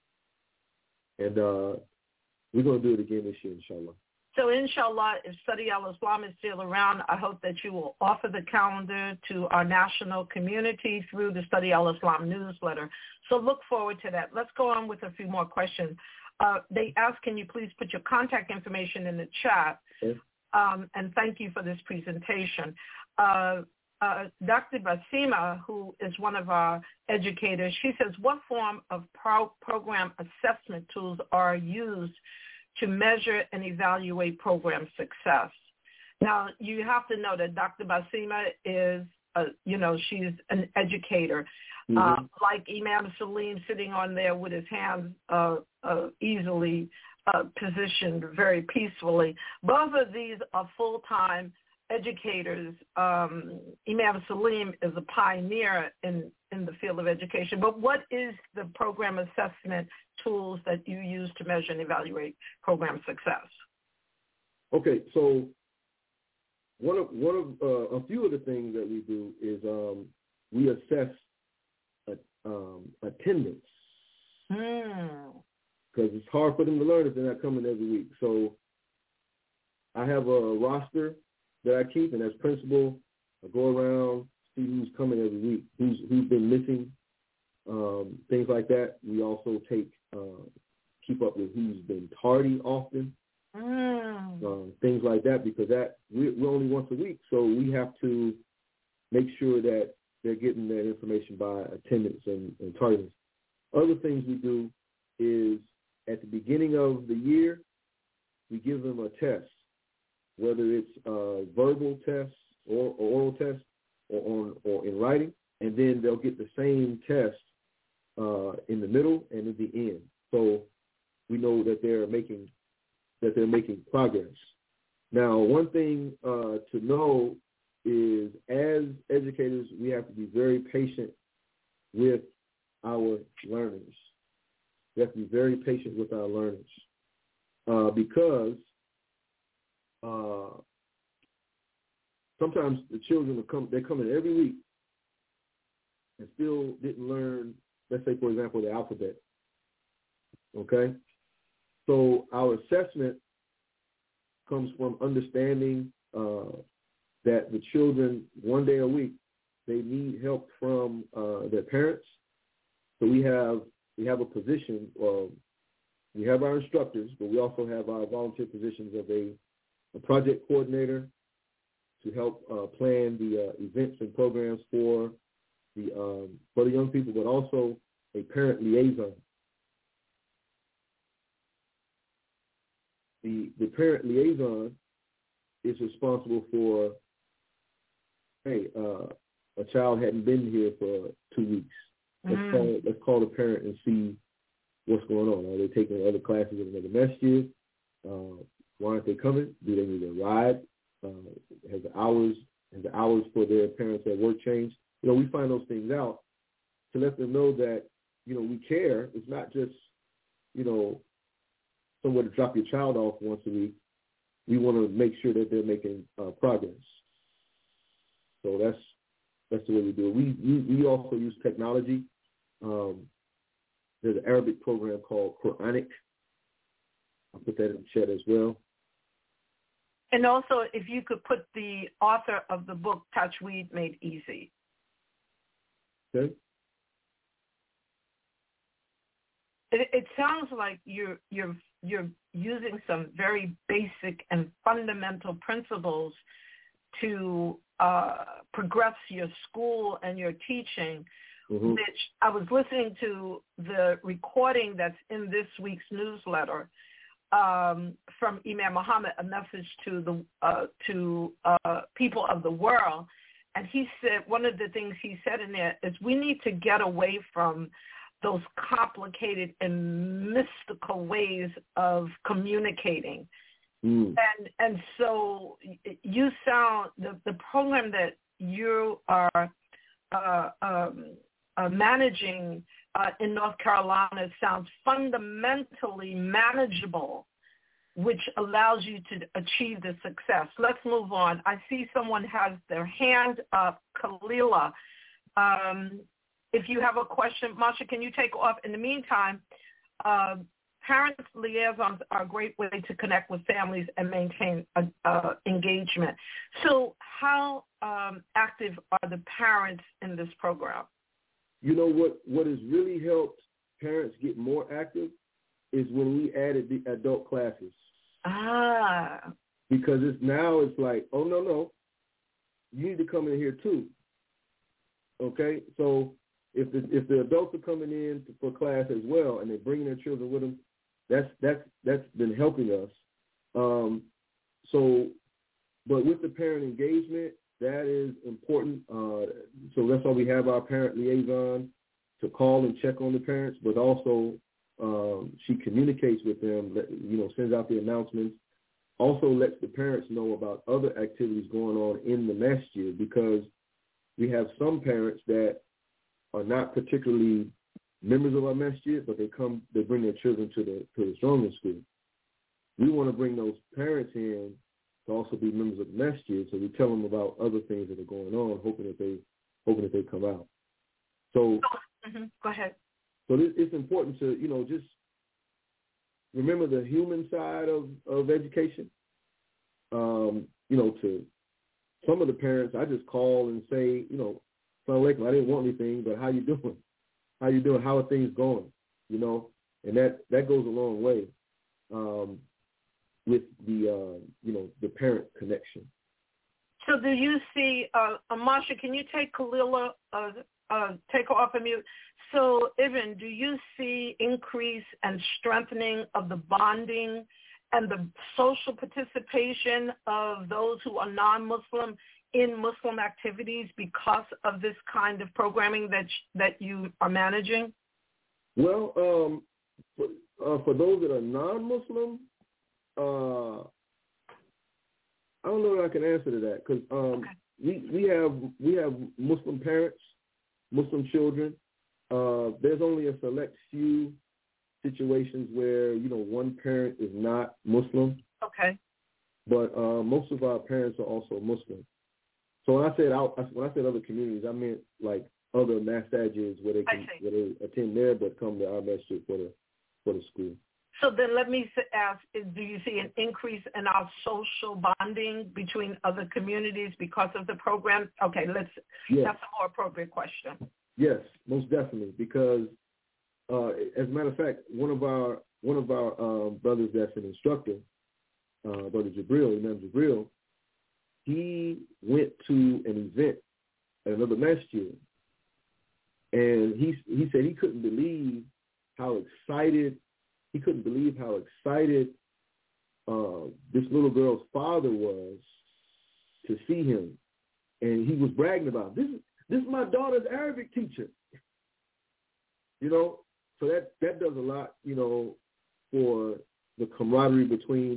And uh, we're going to do it again this year, inshallah. So, inshallah, if Study Al-Islam is still around, I hope that you will offer the calendar to our national community through the Study Al-Islam newsletter. So look forward to that. Let's go on with a few more questions. Uh, they ask, can you please put your contact information in the chat? Okay. Um, and thank you for this presentation. Uh, uh, Doctor Basima, who is one of our educators, she says, what form of pro- program assessment tools are used to measure and evaluate program success? Now, you have to know that Doctor Basima is, uh, you know, she's an educator. Mm-hmm. Uh, like Imam Salim sitting on there with his hands uh, uh, easily uh, positioned very peacefully. Both of these are full-time educators. Um, Imam Salim is a pioneer in, in the field of education. But what is the program assessment tools that you use to measure and evaluate program success? Okay, so one of one of uh, a few of the things that we do is um, we assess a, um, attendance, because mm. it's hard for them to learn if they're not coming every week. So I have a roster that I keep, and as principal, I go around, see who's coming every week, who's who's been missing, um, things like that. We also take uh, keep up with who's been tardy often, mm. um, things like that, because that we're, we're only once a week, so we have to make sure that they're getting that information by attendance and, and tardiness. Other things we do is at the beginning of the year, we give them a test, whether it's a verbal test or, or oral test or on or in writing, and then they'll get the same test uh, in the middle and at the end. So we know that they're making that they're making progress. Now, one thing uh, to know is, as educators, we have to be very patient with our learners. We have to be very patient with our learners uh, because uh, sometimes the children will come, they're coming every week and still didn't learn, let's say, for example, the alphabet. Okay? So our assessment comes from understanding uh, that the children, one day a week, they need help from uh, their parents. So we have we have a position, uh, we have our instructors, but we also have our volunteer positions of a, a project coordinator to help uh, plan the uh, events and programs for the um, for the young people, but also a parent liaison. The the parent liaison is responsible for, hey, uh, a child hadn't been here for two weeks. Let's mm. call let's call the parent and see what's going on. Are they taking other classes in another masjid? Uh, why aren't they coming? Do they need a ride uh, has the hours has the hours for their parents at work changed? You know, we find those things out to let them know that, you know, we care. It's not just, you know, somewhere to drop your child off once a week. We want to make sure that they're making uh, progress. So that's that's the way we do it. We we, we also use technology. Um, there's an Arabic program called Quranic. I'll put that in the chat as well. And also, if you could put the author of the book, Tajweed Made Easy. Okay. It, it sounds like you're you're you're using some very basic and fundamental principles to uh, progress your school and your teaching, mm-hmm. which I was listening to the recording that's in this week's newsletter um, from Imam Muhammad, a message to the uh, to uh, people of the world. And he said, one of the things he said in there is we need to get away from those complicated and mystical ways of communicating. Mm. And and so you sound, the, the program that you are uh, um, uh, managing uh, in North Carolina sounds fundamentally manageable, which allows you to achieve the success. Let's move on. I see someone has their hand up, Kalila. Um, if you have a question, Masha, can you take off? In the meantime, uh, parents liaisons are a great way to connect with families and maintain uh, uh, engagement. So how um, active are the parents in this program? You know, what, what has really helped parents get more active is when we added the adult classes. Ah. Because it's now it's like, oh, no, no, you need to come in here too. Okay? So if the, if the adults are coming in for class as well and they're bringing their children with them, that's, that's, that's been helping us. Um, so, but with the parent engagement, that is important. Uh, so that's why we have our parent liaison to call and check on the parents, but also um, she communicates with them, you know, sends out the announcements, also lets the parents know about other activities going on in the masjid, because we have some parents that are not particularly members of our masjid, but they come, they bring their children to the to the Strongman School. We want to bring those parents in to also be members of the masjid, so we tell them about other things that are going on, hoping that they hoping that they come out. So, mm-hmm. Go ahead. So it's important to, you know, just remember the human side of, of education. Um, you know, to some of the parents, I just call and say, you know, Assalamu alaikum, I didn't want anything, but how you doing? How you doing? How are things going? You know, and that, that goes a long way um, with the, uh, you know, the parent connection. So do you see, uh, Amasha, can you take Kalila, uh, uh, take her off of mute? So, Ibn, do you see increase and strengthening of the bonding and the social participation of those who are non-Muslim in Muslim activities because of this kind of programming that that you are managing? Well, um, for, uh, for those that are non-Muslim, uh, I don't know that I can answer to that, because um, okay. we we have we have Muslim parents, Muslim children. Uh, there's only a select few situations where, you know, one parent is not Muslim. Okay. But uh, most of our parents are also Muslim. So when I said out, when I said other communities, I meant like other masajids where they can where they attend there but come to our masjid for the for the school. So then let me ask, do you see an increase in our social bonding between other communities because of the program? Okay, let's, yes. That's a more appropriate question. Yes, most definitely, because uh, as a matter of fact, one of our one of our um, brothers that's an instructor, uh, Brother Jabril, Imam Jabril, he went to an event at another masjid, and he he said he couldn't believe how excited he couldn't believe how excited uh, this little girl's father was to see him, and he was bragging about this. This is my daughter's Arabic teacher. You know, so that, that does a lot, you know, for the camaraderie between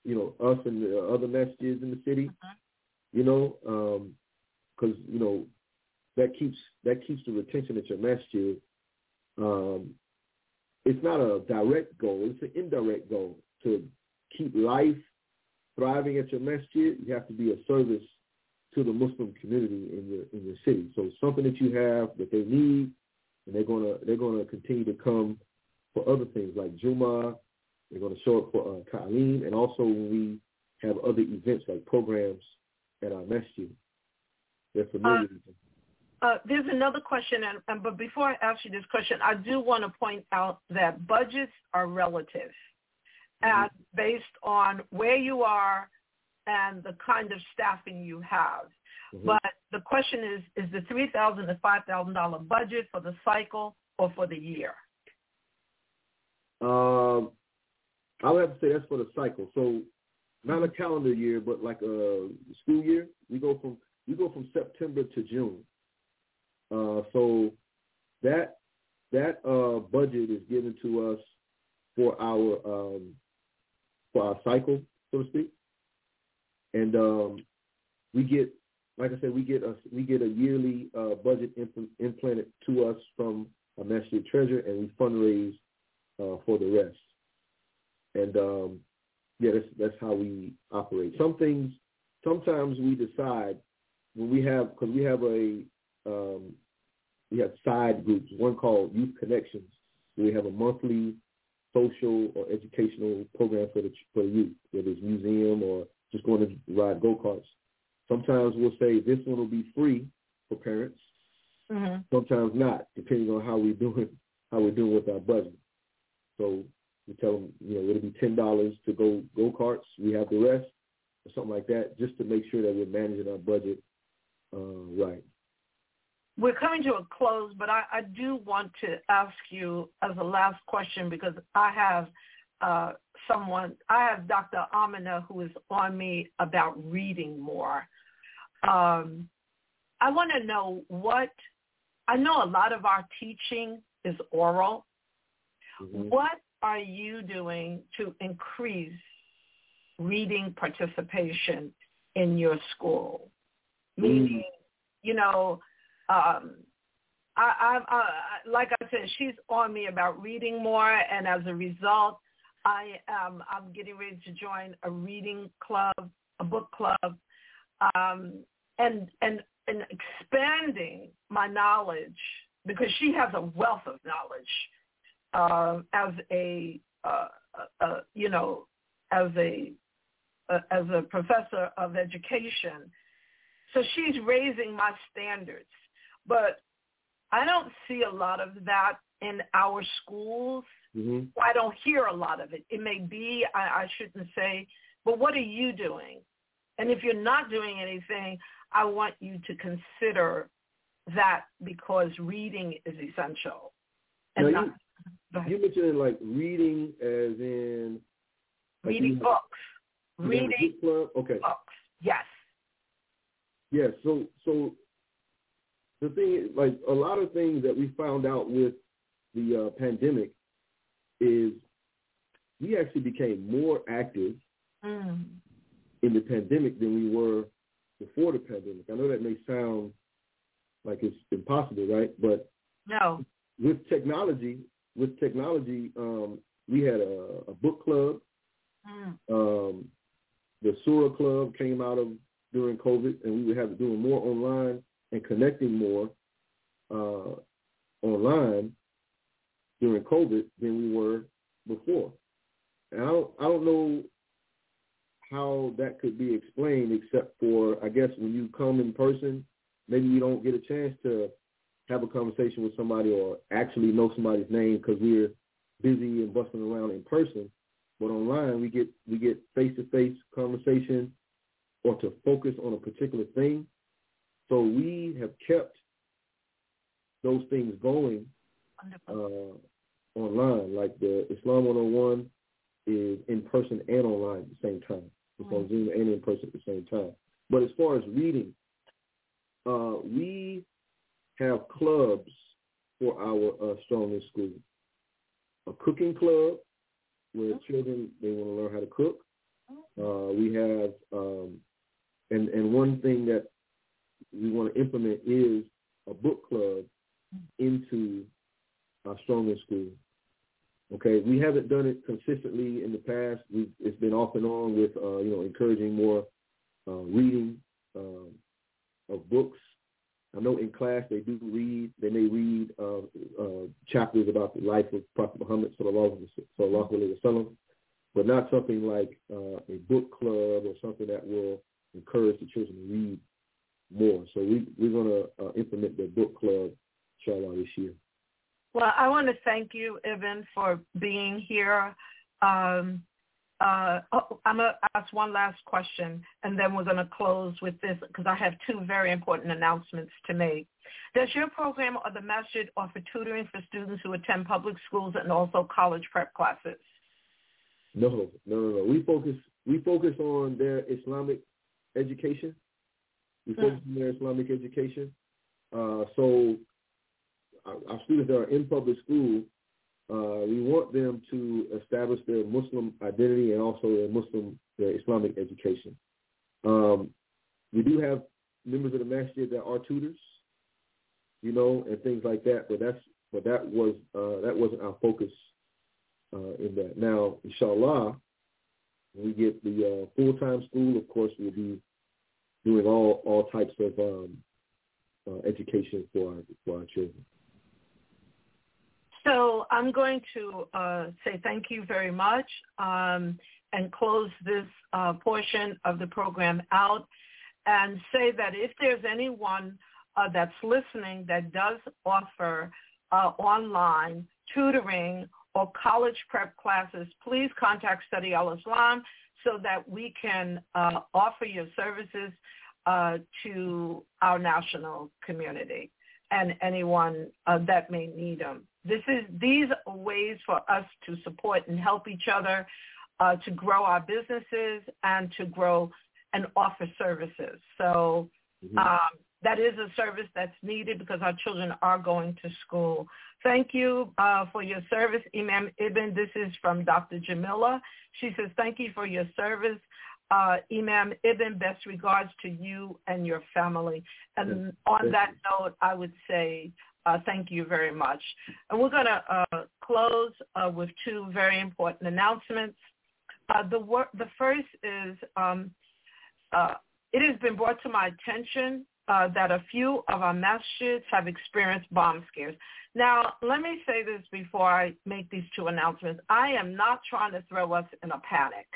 you know, us and the other masjids in the city, uh-huh. you know, because, um, you know, that keeps that keeps the retention at your masjid. Um, it's not a direct goal. It's an indirect goal. To keep life thriving at your masjid, you have to be a service to the Muslim community in your in your city. So something that you have that they need, and they're gonna they're gonna continue to come for other things like Jummah. They're gonna show up for uh, Ta'aleem, and also when we have other events like programs at our masjid. They're familiar with them. Uh, there's another question, and, and but before I ask you this question, I do want to point out that budgets are relative, and based on where you are and the kind of staffing you have. Mm-hmm. But the question is, is the three thousand dollars to five thousand dollars budget for the cycle or for the year? Um, I would have to say that's for the cycle. So not a calendar year, but like a school year. We go from we go from September to June. Uh, so that that uh, budget is given to us for our um, for our cycle, so to speak, and um, we get, like I said, we get a we get a yearly uh, budget impl- implanted to us from a masjid treasurer, and we fundraise uh, for the rest. And um, yeah, that's that's how we operate. Some things, sometimes we decide when we have because we have a Um, we have side groups, one called Youth Connections. We have a monthly social or educational program for the for the youth, whether it's museum or just going to ride go-karts. Sometimes we'll say this one will be free for parents. Mm-hmm. Sometimes not, depending on how we're doing how we're doing with our budget. So we tell them, you know, it'll be ten dollars to go go-karts. We have the rest or something like that, just to make sure that we're managing our budget uh, right. We're coming to a close, but I, I do want to ask you as a last question, because I have uh, someone, I have Doctor Amina who is on me about reading more. Um, I want to know what, I know a lot of our teaching is oral. Mm-hmm. What are you doing to increase reading participation in your school? Mm-hmm. Meaning, you know, Um, I, I, I, like I said, she's on me about reading more, and as a result, I am I'm getting ready to join a reading club, a book club, um, and and and expanding my knowledge, because she has a wealth of knowledge uh, as a uh, uh, you know as a uh, as a professor of education. So she's raising my standards. But I don't see a lot of that in our schools. Mm-hmm. I don't hear a lot of it. It may be, I, I shouldn't say, but what are you doing? And if you're not doing anything, I want you to consider that, because reading is essential. And now, not, you, you mentioned like reading as in... Like reading books. Reading book club? Okay. books, yes. Yeah, so so... The thing is, like a lot of things that we found out with the uh, pandemic is we actually became more active mm. in the pandemic than we were before the pandemic. I know that may sound like it's impossible, right? But no. with technology, with technology, um, we had a, a book club. Mm. Um, the Surah Club came out of during COVID, and we would have doing more online and connecting more uh, online during COVID than we were before. And I don't, I don't know how that could be explained, except for, I guess, when you come in person, maybe you don't get a chance to have a conversation with somebody or actually know somebody's name because we're busy and busting around in person. But online, we get we get face-to-face conversation or to focus on a particular thing. So we have kept those things going uh, online. Like the Islam one oh one is in person and online at the same time. It's mm-hmm. on Zoom and in person at the same time. But as far as reading, uh, we have clubs for our uh, Strong in School. A cooking club where mm-hmm. children, they want to learn how to cook. Uh, we have, um, and, and one thing that we want to implement is a book club into our Strong in School. Okay, we haven't done it consistently in the past. We've, it's been off and on with, uh, you know, encouraging more uh, reading um, of books. I know in class they do read. They may read uh, uh, chapters about the life of Prophet Muhammad sallallahu alaihi wasallam, but not something like uh, a book club or something that will encourage the children to read more. So we, we're going to uh, implement the book club, inshallah, this year. Well, I want to thank you, Ibn, for being here. Um, uh, oh, I'm going to ask one last question, and then we're going to close with this because I have two very important announcements to make. Does your program or the masjid offer tutoring for students who attend public schools and also college prep classes? No, no, no, no. We focus we focus on their Islamic education. We focus mm. on their Islamic education. Uh, so our, our students that are in public school, uh, we want them to establish their Muslim identity and also their Muslim, their Islamic education. Um, we do have members of the masjid that are tutors, you know, and things like that. But that's but that was uh, that wasn't our focus uh, in that. Now, inshallah, when we get the uh, full-time school, of course, we'll be doing all, all types of um, uh, education for our, for our children. So I'm going to uh, say thank you very much um, and close this uh, portion of the program out and say that if there's anyone uh, that's listening that does offer uh, online tutoring or college prep classes, please contact Study Al-Islam so that we can uh, offer your services uh, to our national community and anyone uh, that may need them. This is these are ways for us to support and help each other uh, to grow our businesses and to grow and offer services. So mm-hmm. um, that is a service that's needed because our children are going to school. Thank you uh, for your service, Imam Ibn. This is from Doctor Jamila. She says, thank you for your service. Uh, Imam Ibn, best regards to you and your family. And on that note, I would say uh, thank you very much. And we're going to uh, close uh, with two very important announcements. Uh, the, wor- the first is um, uh, it has been brought to my attention uh, that a few of our masjids have experienced bomb scares. Now, let me say this before I make these two announcements. I am not trying to throw us in a panic.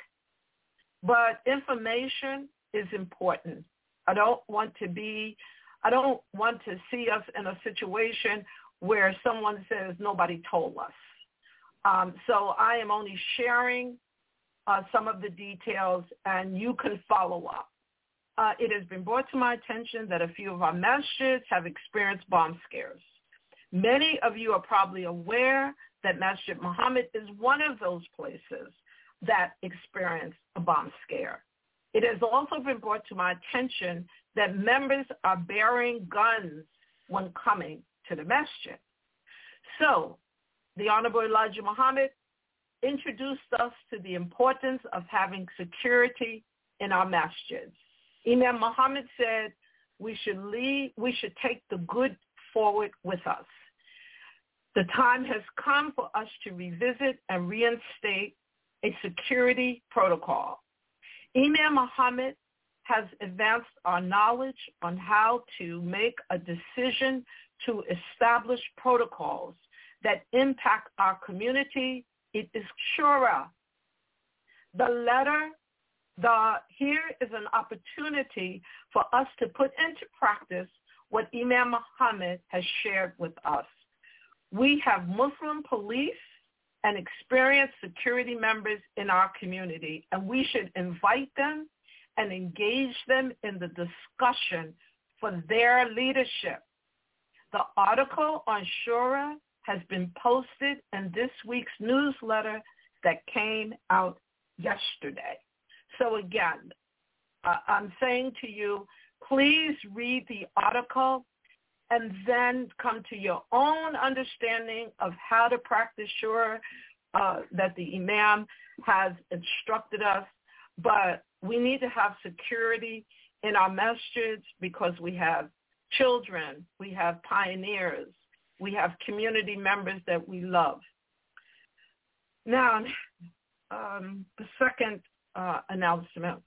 But information is important. I don't want to be, I don't want to see us in a situation where someone says nobody told us. Um, so I am only sharing uh, some of the details, and you can follow up. Uh, it has been brought to my attention that a few of our masjids have experienced bomb scares. Many of you are probably aware that Masjid Muhammad is one of those places that experienced a bomb scare. It has also been brought to my attention that members are bearing guns when coming to the masjid. So the Honorable Elijah Muhammad introduced us to the importance of having security in our masjids. Imam Muhammad said we should lead, we should take the good forward with us. The time has come for us to revisit and reinstate a security protocol. Imam Muhammad has advanced our knowledge on how to make a decision to establish protocols that impact our community. It is shura. The letter, the here is an opportunity for us to put into practice what Imam Muhammad has shared with us. We have Muslim police and experienced security members in our community, and we should invite them and engage them in the discussion for their leadership. The article on Shura has been posted in this week's newsletter that came out yesterday. So again, uh, I'm saying to you, please read the article and then come to your own understanding of how to practice Shura uh, that the Imam has instructed us. but we need to have security in our masjids because we have children, we have pioneers, we have community members that we love. Now, um, the second uh, announcement.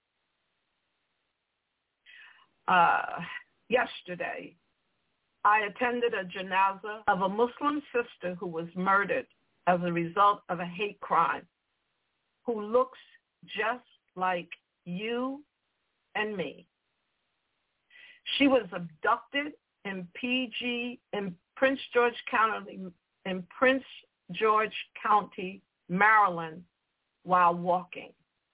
Uh, yesterday, I attended a janazah of a Muslim sister who was murdered as a result of a hate crime, who looks just like you and me. She was abducted in P G in Prince George County, in Prince George County, Maryland, while walking.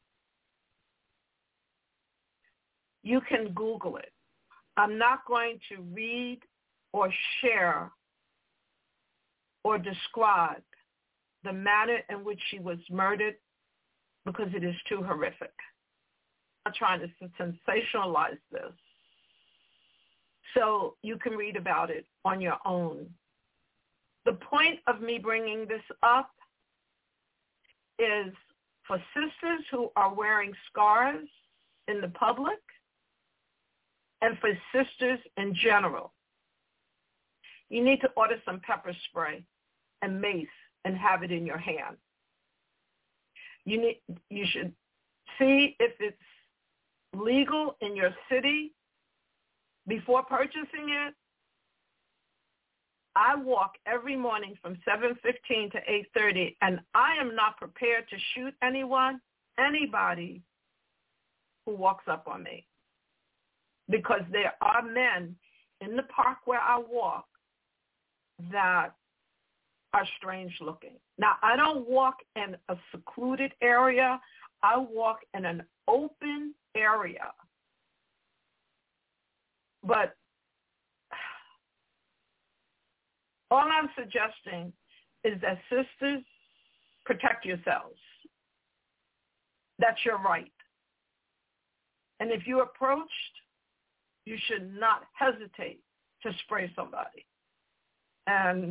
You can Google it. I'm not going to read or share or describe the manner in which she was murdered because it is too horrific. I'm not trying to sensationalize this. So you can read about it on your own. The point of me bringing this up is for sisters who are wearing scarves in the public and for sisters in general. You need to order some pepper spray and mace and have it in your hand. You need, you should see if it's legal in your city before purchasing it. I walk every morning from seven fifteen to eight thirty, and I am not prepared to shoot anyone, anybody who walks up on me, because there are men in the park where I walk that are strange looking. Now, I don't walk in a secluded area. I walk in an open area. But all I'm suggesting is that sisters, protect yourselves. That's your right. And if you're approached, you should not hesitate to spray somebody. And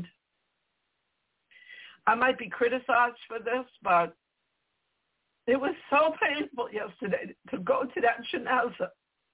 I might be criticized for this, but it was so painful yesterday to go to that janazah.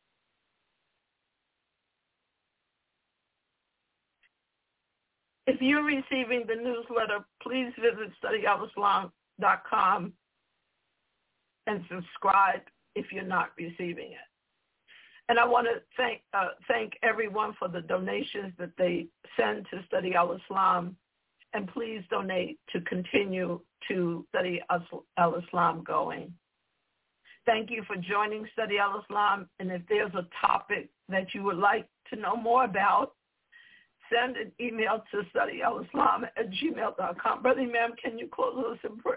If you're receiving the newsletter, please visit study al islam dot com and subscribe if you're not receiving it. And I want to thank uh, thank everyone for the donations that they send to Study Al-Islam. And please donate to continue to Study Al-Islam going. Thank you for joining Study Al-Islam. And if there's a topic that you would like to know more about, send an email to study al islam at gmail dot com. Brother Imam, can you close us in prayer?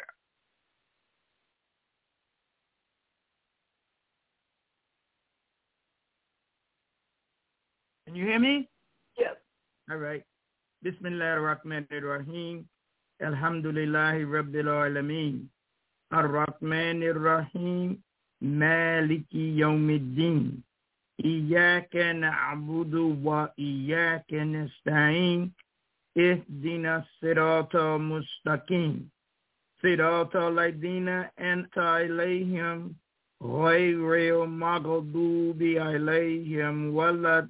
Can you hear me? Yes. All right. Bismillah ar-Rahman ar-Rahim. Alhamdulillahi Rabbil Alameen. Ar-Rahman ar-Rahim. Maliki Yawmiddin. Iyaka na'budu wa iyaka nasta'in. Ihdina sirata mustaqim. Sirata ladina anta ilayhim. Ghayril maghdubi alayhim walad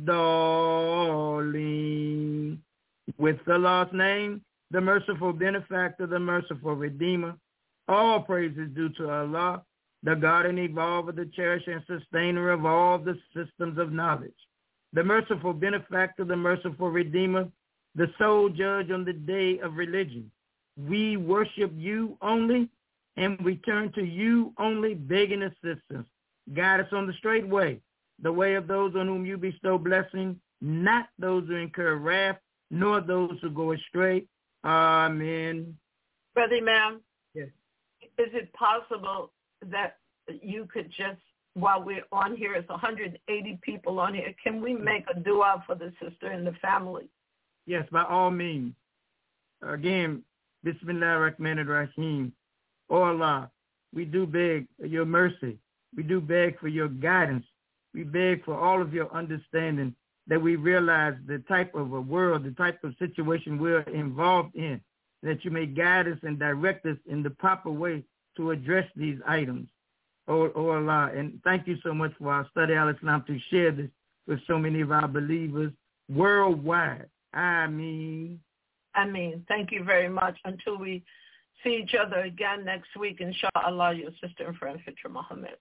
Darling. With Allah's name, the merciful benefactor, the merciful redeemer, all praise is due to Allah, the God and evolver, the cherisher and sustainer of all the systems of knowledge, the merciful benefactor, the merciful redeemer, the sole judge on the day of religion. We worship you only, and we turn to you only, begging assistance. Guide us on the straight way, the way of those on whom you bestow blessing, not those who incur wrath, nor those who go astray. Amen. Brother Imam, yes. Is it possible that you could just, while we're on here, it's one hundred eighty people on here, can we make a dua for the sister and the family? Yes, by all means. Again, Bismillah ar-Rahman ar-Rahim. Oh Allah, we do beg for your mercy. We do beg for your guidance. We beg for all of your understanding, that we realize the type of a world, the type of situation we're involved in, that you may guide us and direct us in the proper way to address these items. oh, oh Allah. And thank you so much for our study, Al-Islam, to share this with so many of our believers worldwide. I mean. I mean, thank you very much. Until we see each other again next week, inshallah, your sister and friend, Fitra Muhammad.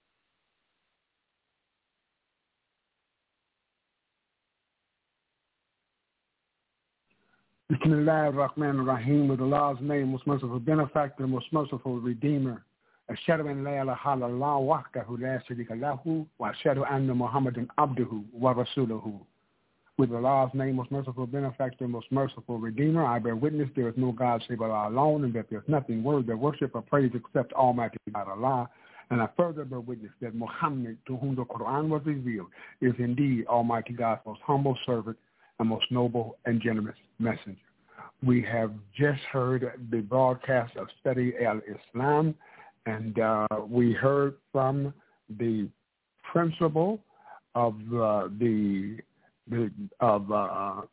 Bismillah ar-Rahman ar-Rahim, with Allah's name, most merciful benefactor, most merciful redeemer. Ashhadu an la ilaha illallah wahdahu la sharika lahu wa ashhadu anna Muhammadan abduhu wa rasuluhu. With Allah's name, most merciful benefactor, most merciful redeemer, I bear witness there is no God save Allah alone, and that there is nothing worthy of worship or praise except Almighty God Allah. And I further bear witness that Muhammad, to whom the Quran was revealed, is indeed Almighty God's most humble servant and most noble and generous messenger. We have just heard the broadcast of Study al-Islam, and uh, we heard from the principal of uh, the, the of uh,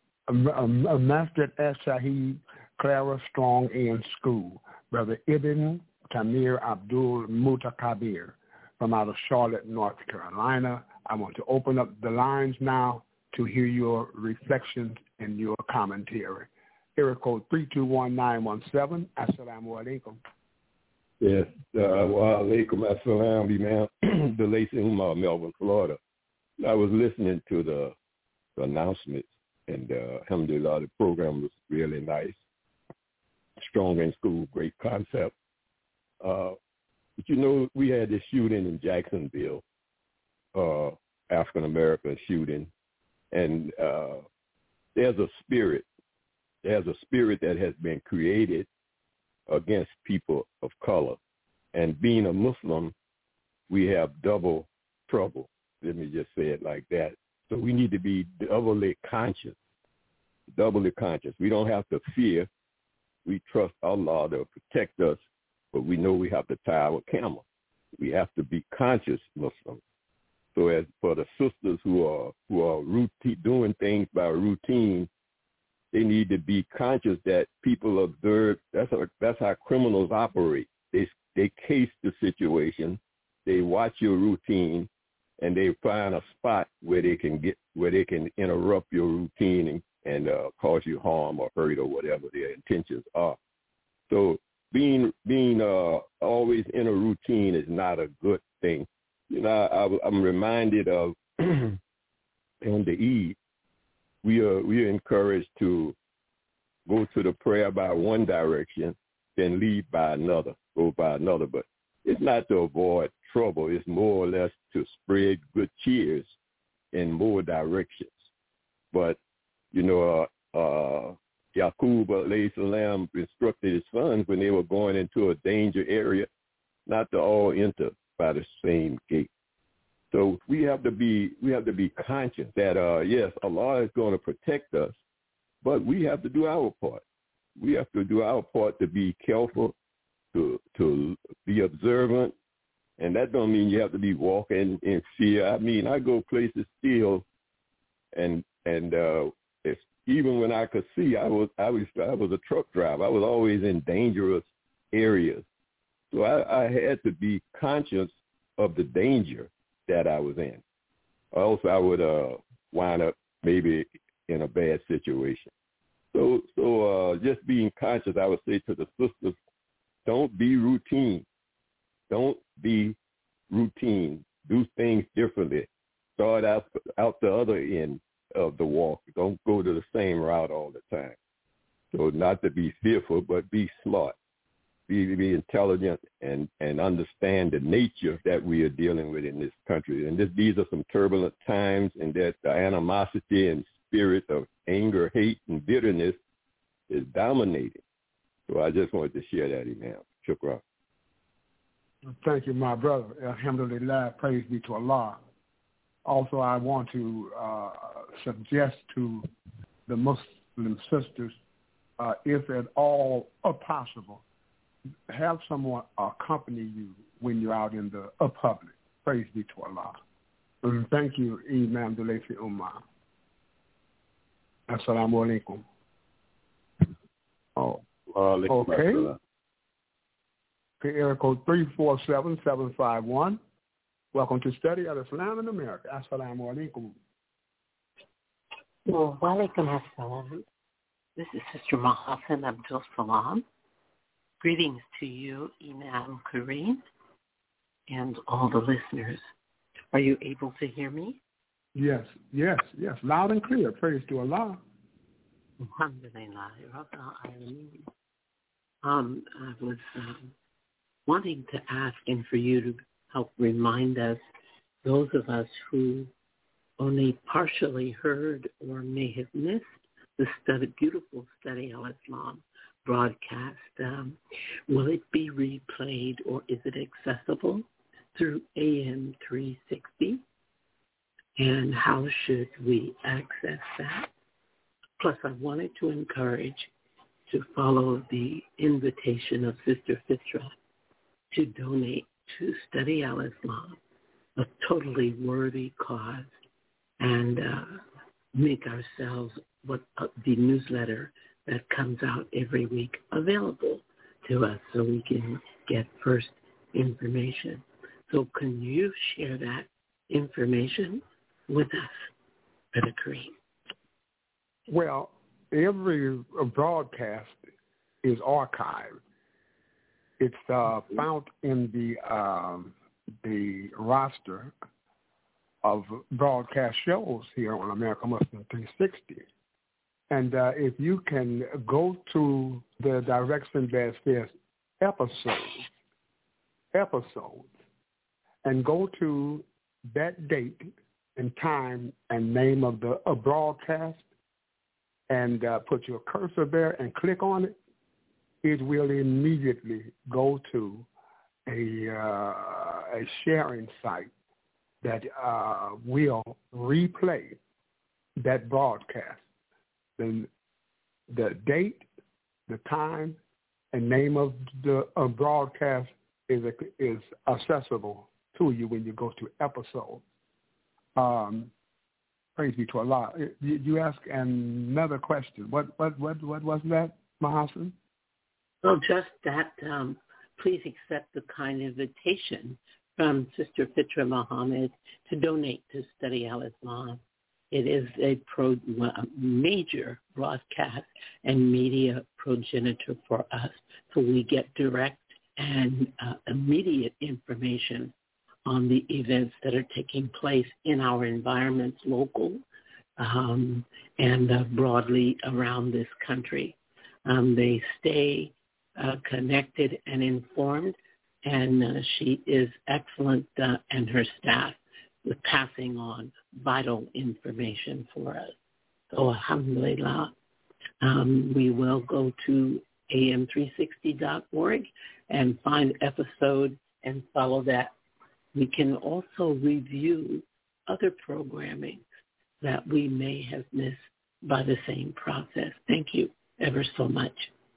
Masjid al-Shahid Clara Strong Inn School, Brother Ibn Tamir Abdul Mutakabir from out of Charlotte, North Carolina. I want to open up the lines now to hear your reflections and your commentary. Area code three two one nine one seven. Assalamu alaikum. Yes, uh, wa alaikum assalam, Imam DeLacy Umar, Melbourne, Florida. I was listening to the, the announcements, and uh, alhamdulillah, the program was really nice. Strong in school, great concept. Uh, but you know, we had this shooting in Jacksonville, uh, African-American shooting, and uh, there's a spirit. There's a spirit that has been created against people of color. And being a Muslim, we have double trouble. Let me just say it like that. So we need to be doubly conscious, doubly conscious. We don't have to fear. We trust Allah to protect us, but we know we have to tie our camel. We have to be conscious Muslims. So as for the sisters who are who are routine, doing things by routine, they need to be conscious that people observe. That's how, that's how criminals operate. They they case the situation, they watch your routine, and they find a spot where they can get where they can interrupt your routine and, and uh, cause you harm or hurt or whatever their intentions are. So being being uh, always in a routine is not a good thing. You know, I, I'm reminded of on the Eid. We are we are encouraged to go to the prayer by one direction, then leave by another, go by another. But it's not to avoid trouble. It's more or less to spread good cheers in more directions. But, you know, uh, uh, Yaqub alayhi salam instructed his sons when they were going into a danger area not to all enter by the same gate. So we have to be we have to be conscious that uh, yes, Allah is going to protect us, but we have to do our part. We have to do our part to be careful, to to be observant, and that don't mean you have to be walking in fear. I mean, I go places still, and and uh, if, even when I could see, I was I was I was a truck driver. I was always in dangerous areas, so I, I had to be conscious of the danger that I was in. Or else I would uh, wind up maybe in a bad situation. So so uh, just being conscious, I would say to the sisters, don't be routine. Don't be routine. Do things differently. Start out, out the other end of the walk. Don't go to the same route all the time. So not to be fearful, but be smart. Be, be intelligent and, and understand the nature that we are dealing with in this country. And this, these are some turbulent times, and that the animosity and spirit of anger, hate, and bitterness is dominating. So I just wanted to share that, Imam. Shukran. Thank you, my brother. Alhamdulillah, praise be to Allah. Also, I want to uh, suggest to the Muslim sisters, uh, if at all possible, have someone accompany you when you're out in the uh, public. Praise be to Allah. And thank you, Imam DeLacy Umar. Assalamu alaikum. Oh, okay. to area code three four seven, seven five one. Welcome to Study of Islam in America. Assalamu alaikum. Well, walaikum assalam. This is Sister Mahasan Abdul Salam. Greetings to you, Imam Kareem, and all the listeners. Are you able to hear me? Yes, yes, yes. Loud and clear. Praise to Allah. Alhamdulillah. Um, I was um, wanting to ask and for you to help remind us, those of us who only partially heard or may have missed the study, beautiful Study al-Islam broadcast. Um, will it be replayed or is it accessible through A M three sixty? And how should we access that? Plus, I wanted to encourage to follow the invitation of Sister Fitra to donate to Study al-Islam, a totally worthy cause, and uh, make ourselves what uh, the newsletter that comes out every week available to us so we can get first information. So can you share that information with us, Brother Kareem? Well, every broadcast is archived. It's uh, found in the um, the roster of broadcast shows here on America Muslim three sixty. And uh, if you can go to the direction that says episodes, episodes, and go to that date and time and name of the a broadcast, and uh, put your cursor there and click on it, it will immediately go to a uh, a sharing site that uh, will replay that broadcast. Then the date, the time, and name of the uh, broadcast is is accessible to you when you go to episodes. Um, praise be to Allah. You, you asked another question. What what what what was that, Mahasan? Well, just that. Um, please accept the kind invitation from Sister Fitra Muhammad to donate to Study al-Islam. It is a pro, a major broadcast and media progenitor for us, so we get direct and uh, immediate information on the events that are taking place in our environments, local um, and uh, broadly around this country. Um, they stay uh, connected and informed, and uh, she is excellent, uh, and her staff with passing on vital information for us. So alhamdulillah, um, we will go to A M three sixty dot org and find episode and follow that. We can also review other programming that we may have missed by the same process. Thank you ever so much.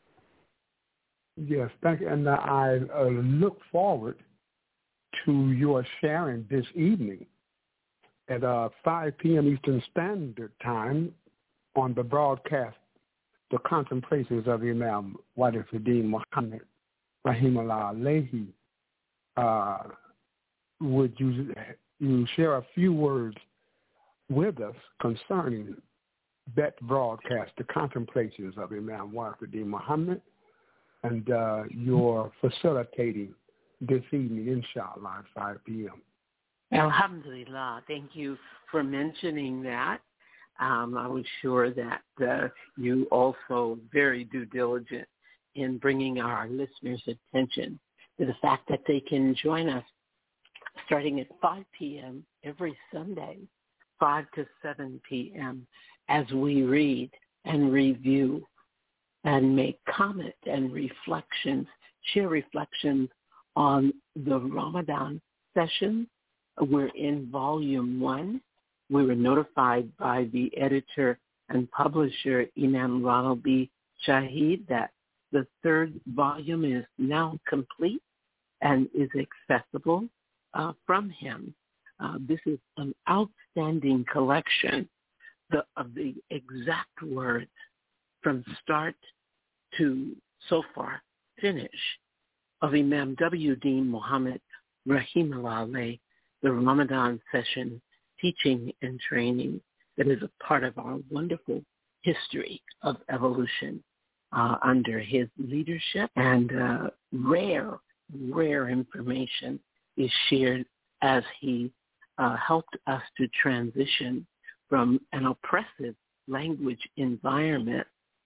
Yes, thank you. And I uh, look forward to your sharing this evening at uh, five p.m. Eastern Standard Time on the broadcast, The Contemplations of Imam Wadifuddin Muhammad, Rahimullah Alayhi. Uh, would you, you share a few words with us concerning that broadcast, The Contemplations of Imam Wadifuddin Muhammad, and uh, your facilitating this evening, inshallah, at five p.m. Alhamdulillah. Thank you for mentioning that. Um, I was sure that uh, you also very due diligent in bringing our listeners' attention to the fact that they can join us starting at five p.m. every Sunday, five to seven p.m., as we read and review and make comment and reflections, share reflections on the Ramadan session. We're in volume one. We were notified by the editor and publisher, Imam Ronald B. Shahid, that the third volume is now complete and is accessible uh, from him. Uh, this is an outstanding collection the, of the exact words from start to so far finish of Imam W. Deen Muhammad Rahimahullah, the Ramadan session teaching and training that is a part of our wonderful history of evolution uh, under his leadership. And uh, rare, rare information is shared as he uh, helped us to transition from an oppressive language environment,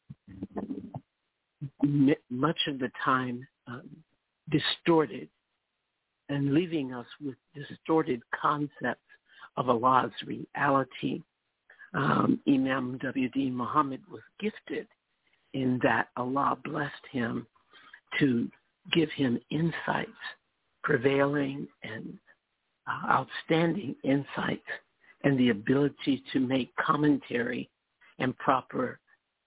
m- much of the time um, distorted, and leaving us with distorted concepts of Allah's reality. Um, Imam W D Muhammad was gifted in that Allah blessed him to give him insights, prevailing and uh, outstanding insights, and the ability to make commentary and proper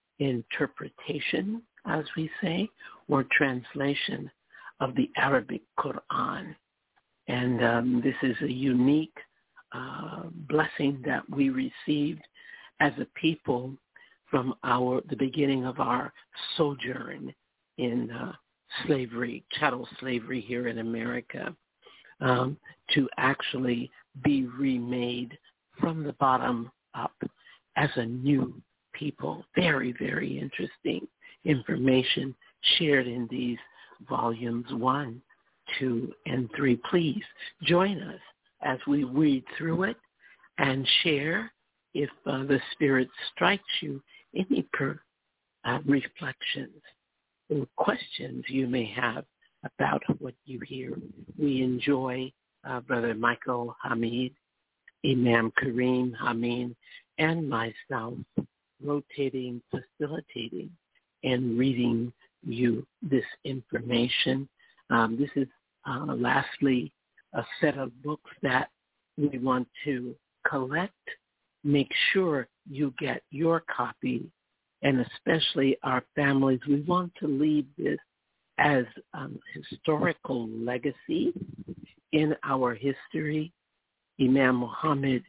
interpretation, as we say, or translation of the Arabic Quran. And um, this is a unique uh, blessing that we received as a people from our the beginning of our sojourn in uh, slavery, chattel slavery here in America, um, to actually be remade from the bottom up as a new people. Very, very interesting information shared in these volumes one, two, and three. Please join us as we read through it and share, if uh, the Spirit strikes you, any per, uh, reflections or questions you may have about what you hear. We enjoy uh, Brother Michael Hamid, Imam Kareem Hamid, and myself rotating, facilitating, and reading you this information. Um, this is uh, lastly a set of books that we want to collect. Make sure you get your copy, and especially our families. We want to leave this as um, historical legacy in our history. Imam Muhammad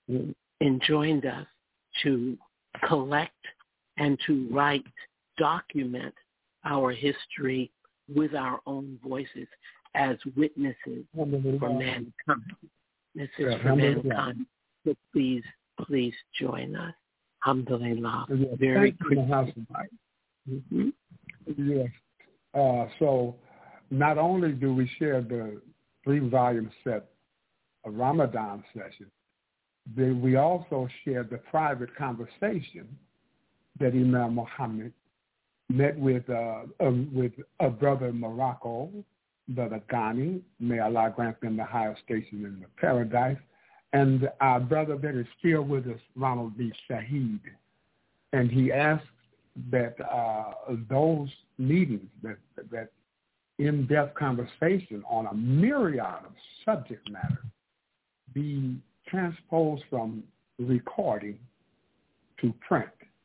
enjoined us to collect and to write, document our history with our own voices as witnesses for mankind. This is for mankind. So please, please join us. Alhamdulillah. Yes, very quickly. mm-hmm. Yes. Uh, so not only do we share the three-volume set of Ramadan session, then we also share the private conversation that Imam Muhammad met with uh, uh, with a brother Morocco, Brother Ghani. May Allah grant them the highest station in the paradise. And our brother that is still with us, Ronald B. Shaheed. And he asked that uh, those meetings, that, that in-depth conversation on a myriad of subject matter be transposed from recording to print,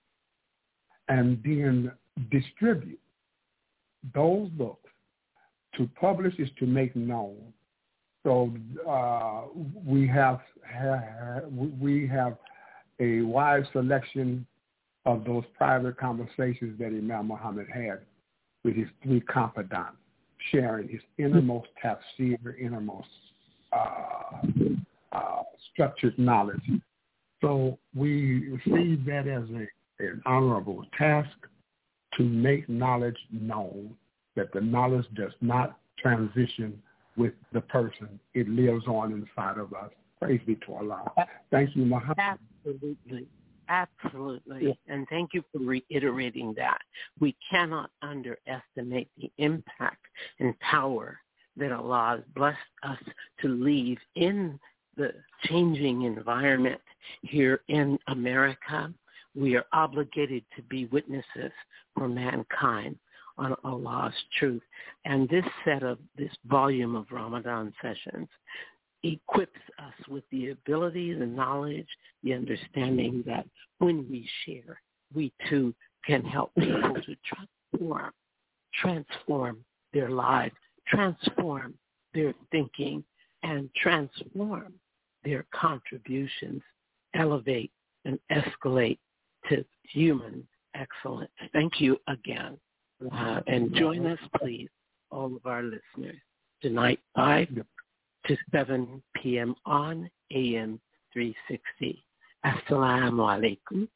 and then distribute those books. To publish is to make known. So uh, we have ha, we have a wide selection of those private conversations that Imam Muhammad had with his three confidants, sharing his innermost tafsir, innermost uh, uh, structured knowledge. So we see that as a, an honorable task to make knowledge known, that the knowledge does not transition with the person. It lives on inside of us. Praise be to Allah. Thank you, Muhammad. Absolutely. Absolutely. Yeah. And thank you for reiterating that. We cannot underestimate the impact and power that Allah has blessed us to leave in the changing environment here in America. We are obligated to be witnesses for mankind on Allah's truth. And this set of, this volume of Ramadan sessions equips us with the ability, the knowledge, the understanding that when we share, we too can help people to transform, transform their lives, transform their thinking, and transform their contributions, elevate and escalate to human excellence. Thank you again. Uh, and join us, please, all of our listeners tonight, five to seven p.m. on A M three sixty. Assalamu alaikum.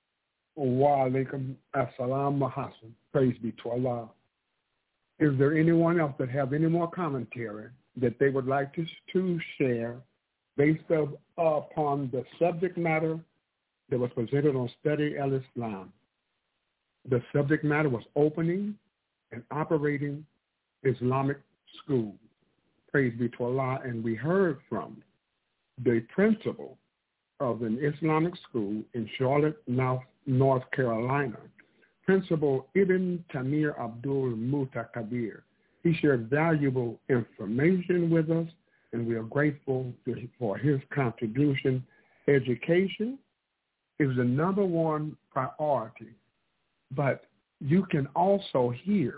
Wa alaikum assalam Hassan. Praise be to Allah. Is there anyone else that have any more commentary that they would like to, to share based of, upon the subject matter that was presented on Study al-Islam? The subject matter was opening and operating Islamic schools. Praise be to Allah. And we heard from the principal of an Islamic school in Charlotte, North Carolina, Principal Ibn Tamir Abdul Mutakabir. He shared valuable information with us, and we are grateful to, for his contribution. Education is the number one priority, but you can also hear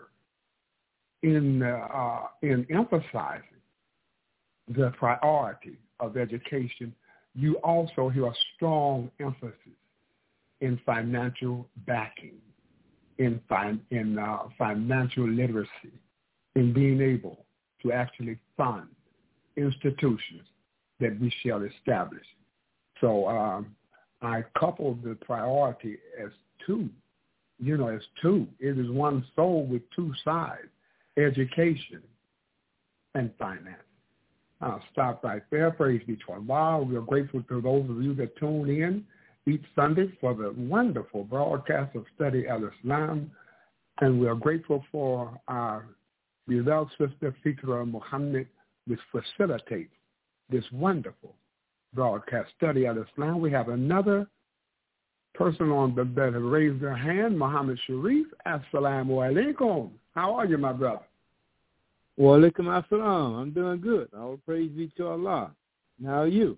in uh, in emphasizing the priority of education, you also hear a strong emphasis in financial backing, in fin- in uh, financial literacy, in being able to actually fund institutions that we shall establish. So um, I couple the priority as two, you know, as two. It is one soul with two sides, education and finance. I'll stop right there. Praise be to Allah. We are grateful to those of you that tune in each Sunday for the wonderful broadcast of Study al-Islam. And we are grateful for our beloved sister, Fikra Muhammad, which facilitates this wonderful broadcast, Study al-Islam. We have another person on the that have raised their hand, Muhammad Sharif. Assalamu alaikum. How are you, my brother? Wa alaikum assalam. I'm doing good. All praise be to Allah. And how are you?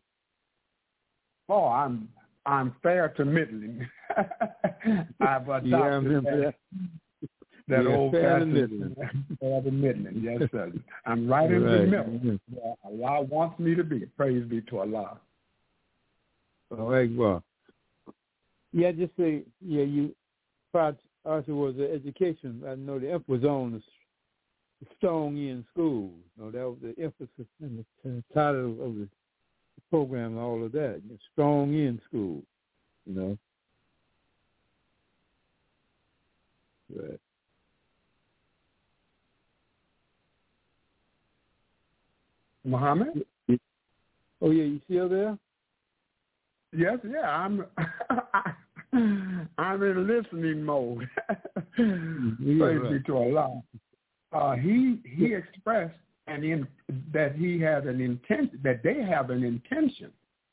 Oh, I'm I'm fair to middling. I've adopted yeah, that, that yeah, old fair to fashioned middling. fair to middling. Yes, sir. I'm right in right. the middle. Yeah, Allah wants me to be. Praise be to Allah. All right, well. Yeah, just say, yeah, you, part also was the education. I know the emphasis was on the strong in school. You know, that was the emphasis in the, in the title of the program and all of that. Strong in school, you know. Right. Muhammad? Oh, yeah, you still there? Yes, yeah, I'm I'm in listening mode. Yeah, Praise right. be to Allah. Uh, he he expressed an in, that he had an intent that they have an intention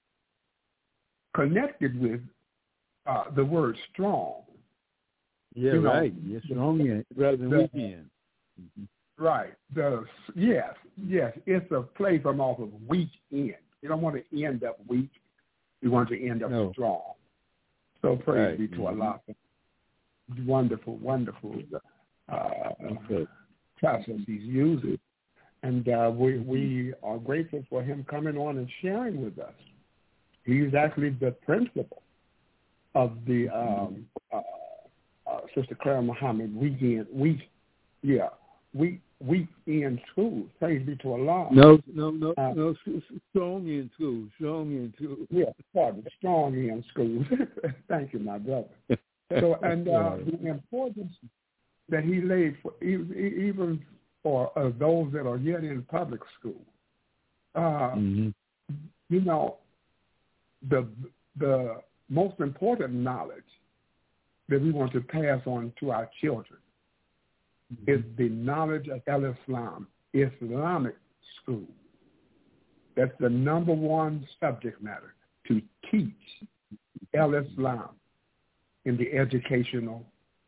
connected with uh, the word strong. Yeah, you know, right. Yes, strong in rather than the, weekend. Mm-hmm. Right. The yes, yes. It's a play from off of weak end. You don't want to end up weak. You want to end up no. strong. So praise right. be to mm-hmm. Allah. Wonderful, wonderful uh, okay. process he's using. And uh, we, we are grateful for him coming on and sharing with us. He's actually the principal of the um, uh, uh, Sister Clara Muhammad weekend, week, yeah, week, weekend school. Praise be to Allah. No, no, no, uh, no, strong in school, strong in school. Yeah, pardon, strong in school. Thank you, my brother. So, and uh, the importance that he laid for even for uh, those that are yet in public school. Uh, mm-hmm. You know, the the most important knowledge that we want to pass on to our children mm-hmm. is the knowledge of al-Islam, Islamic school. That's the number one subject matter, to teach al-Islam in the educational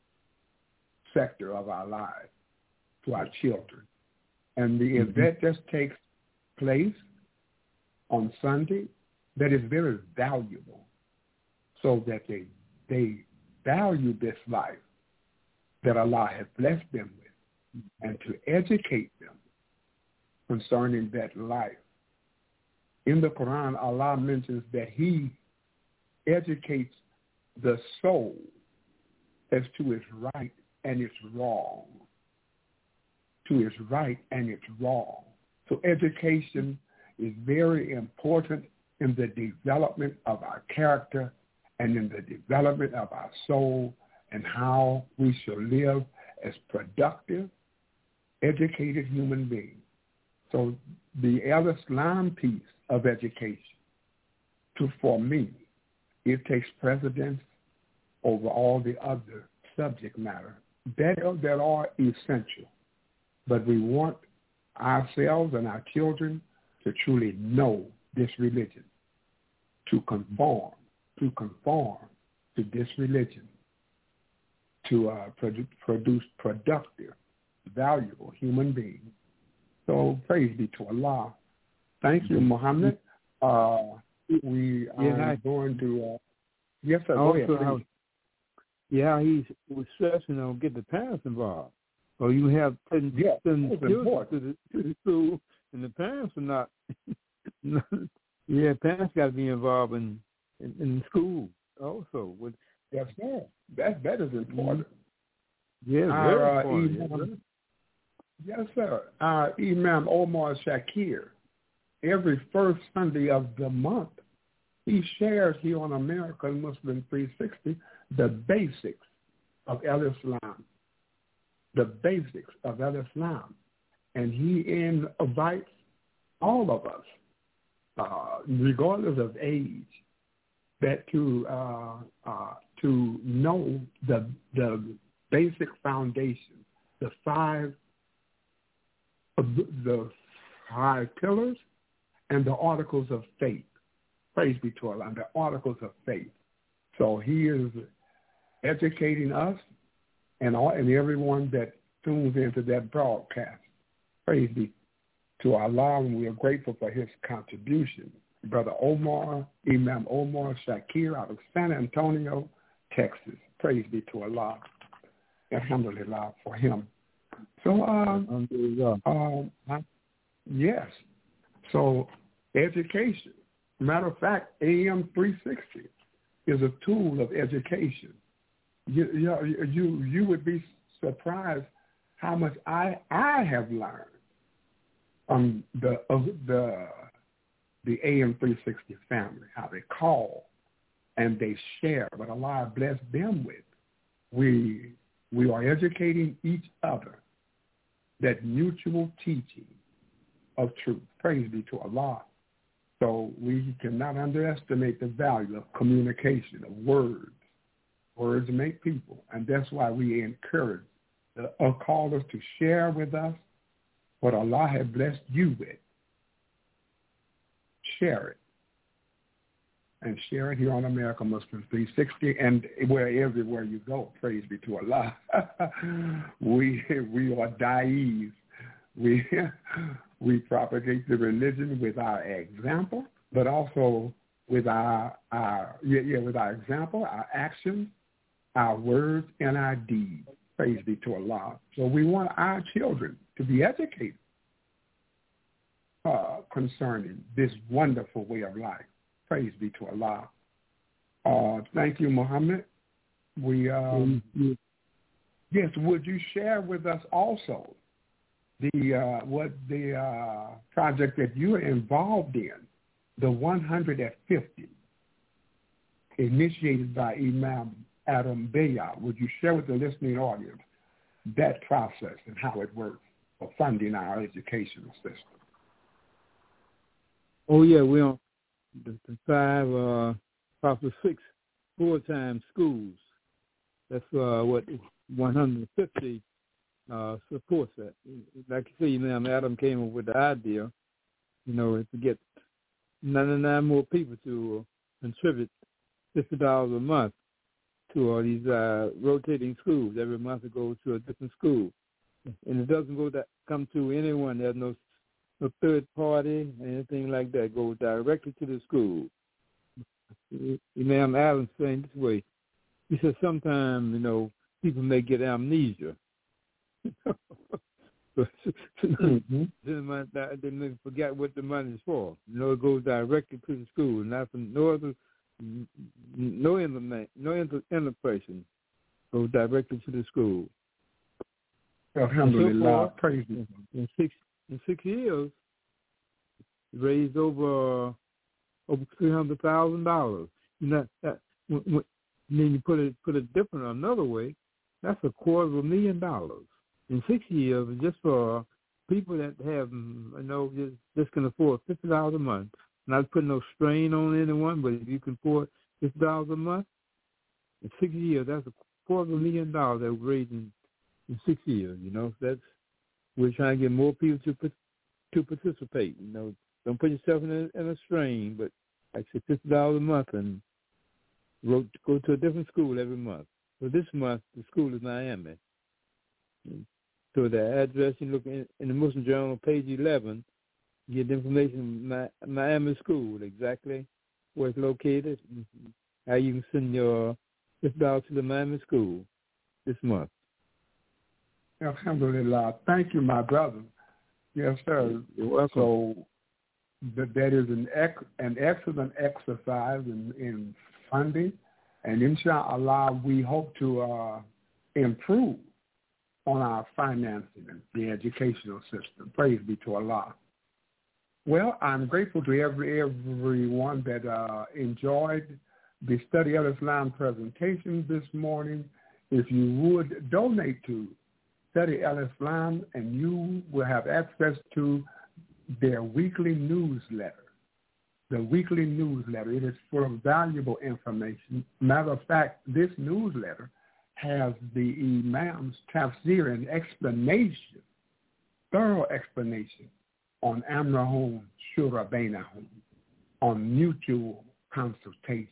sector of our lives to our children. And the, if that just takes place on Sunday, that is very valuable so that they they value this life that Allah has blessed them with and to educate them concerning that life. In the Quran, Allah mentions that he educates the soul as to its right and its wrong. to its right and its wrong. So education is very important in the development of our character and in the development of our soul and how we shall live as productive, educated human beings. So the Ellis Lam piece of education, to, for me, it takes precedence over all the other subject matter that, that are essential. But we want ourselves and our children to truly know this religion, to conform, to conform to this religion, to uh, produ- produce productive, valuable human beings. So praise be to Allah. Thank you, Muhammad. Uh, we are yeah, going to, uh, yes, sir, go ahead, how, yeah, he was stressing on get the parents involved. Or you have ten, yeah, ten children to the, to the school, and the parents are not. yeah, parents got to be involved in, in, in school also. With, yes, sir. That, that is important. Yeah, Our, very uh, important. Imam, yes, sir. Our Imam Omar Shakir, every first Sunday of the month, he shares here on American Muslim three sixty the basics of Al-Islam, the basics of Al-Islam. And he invites all of us, uh, regardless of age, that to uh, uh, to know the the basic foundation, the five the five pillars and the articles of faith. Praise be to Allah, the articles of faith. So he is educating us and all, and everyone that tunes into that broadcast. Praise be to Allah, and we are grateful for his contribution. Brother Omar, Imam Omar Shakir out of San Antonio, Texas. Praise be to Allah. Alhamdulillah for him. So, um, um, yes. So, education. Matter of fact, A M three sixty is a tool of education. You, you, you, you would be surprised how much I, I have learned from the uh, the the A M three sixty family, how they call and they share what Allah blessed them with. We we are educating each other that mutual teaching of truth. Praise be to Allah. So we cannot underestimate the value of communication, of words. Words make people, and that's why we encourage the uh, callers to share with us what Allah has blessed you with. Share it. And share it here on American Muslim three sixty and where everywhere you go. Praise be to Allah. we we are da'is. We we propagate the religion with our example, but also with our our yeah, yeah with our example, our actions, our words, and our deeds. Praise be to Allah. So we want our children to be educated uh, concerning this wonderful way of life. Praise be to Allah. Uh, thank you, Muhammad. We um, mm-hmm. Yes, would you share with us also the uh, what the uh, project that you are involved in, the one hundred fifty, initiated by Imam Adam Bayat? Would you share with the listening audience that process and how it works for funding our educational system? Oh yeah, we on the, the five, uh, probably six full-time schools. That's uh, what one hundred fifty uh, supports that. Like you say, Imam Adam came up with the idea, you know, to get ninety-nine more people to uh, contribute fifty dollars a month to all these uh, rotating schools. Every month it goes to a different school. And it doesn't go that come to anyone. There's no, no third party, anything like that. It goes directly to the school. Imam Adams saying this way. He said sometimes, you know, people may get amnesia. mm-hmm. They may forget what the money is for. You know, it goes directly to the school, not from no other, no inter, no inter, interperson. Goes directly to the school. Alhamdulillah. Praise you. In six in six years, raised over over three hundred thousand dollars. You know that. When, when, then you put it put it different another way. That's a quarter of a million dollars in six years, just for people that have, you know, just, just can afford fifty dollars a month. Not putting no strain on anyone, but if you can afford fifty dollars a month, in six years, that's a quarter of a million dollars that we're raising in six years. You know, that's we're trying to get more people to to participate. You know, don't put yourself in a, in a strain, but like say fifty dollars a month and Wrote, go to a different school every month. So this month, the school is Miami. So the address, you look in, in the Muslim Journal, page eleven, you get the information on Miami School, exactly where it's located, how you can send your fifty dollars to the Miami School this month. Alhamdulillah. Thank you, my brother. Yes, sir. You're welcome. So that, that is an, ex, an excellent exercise in, in funding, and inshallah we hope to uh, improve on our financing and the educational system. Praise be to Allah. Well, I'm grateful to every everyone that uh, enjoyed the Study of Islam presentation this morning. If you would donate to Study of Islam, and you will have access to their weekly newsletter. The weekly newsletter. It is full of valuable information. Matter of fact, this newsletter has the Imam's tafsir and explanation, thorough explanation on Amrahum Shura Bainahum, on mutual consultation.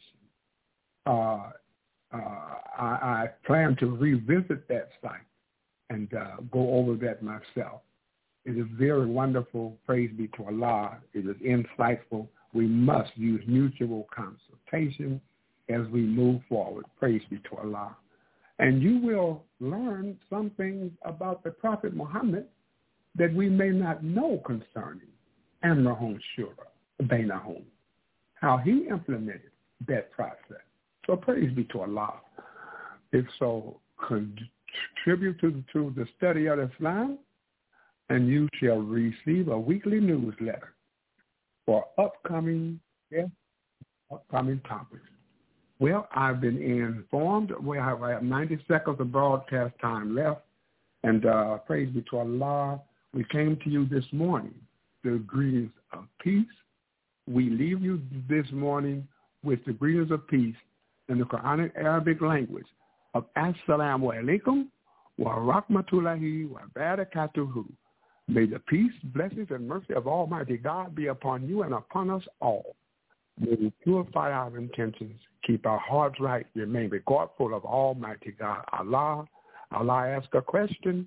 Uh, uh, I, I plan to revisit that site and uh, go over that myself. It is very wonderful. Praise be to Allah. It is insightful. We must use mutual consultation as we move forward. Praise be to Allah. And you will learn some things about the Prophet Muhammad that we may not know concerning Amrahum Shura Bainahum, how he implemented that process. So praise be to Allah. If so, contribute to, to the study of Islam, and you shall receive a weekly newsletter for upcoming yeah, upcoming topics. Well, I've been informed. We have, I have ninety seconds of broadcast time left, and uh, praise be to Allah. We came to you this morning, the greetings of peace. We leave you this morning with the greetings of peace in the Quranic Arabic language of Assalamu alaikum wa rahmatullahi wa barakatuhu. May the peace, blessings, and mercy of Almighty God be upon you and upon us all. May we purify our intentions, keep our hearts right, remain regardful of Almighty God. Allah, Allah asked a question.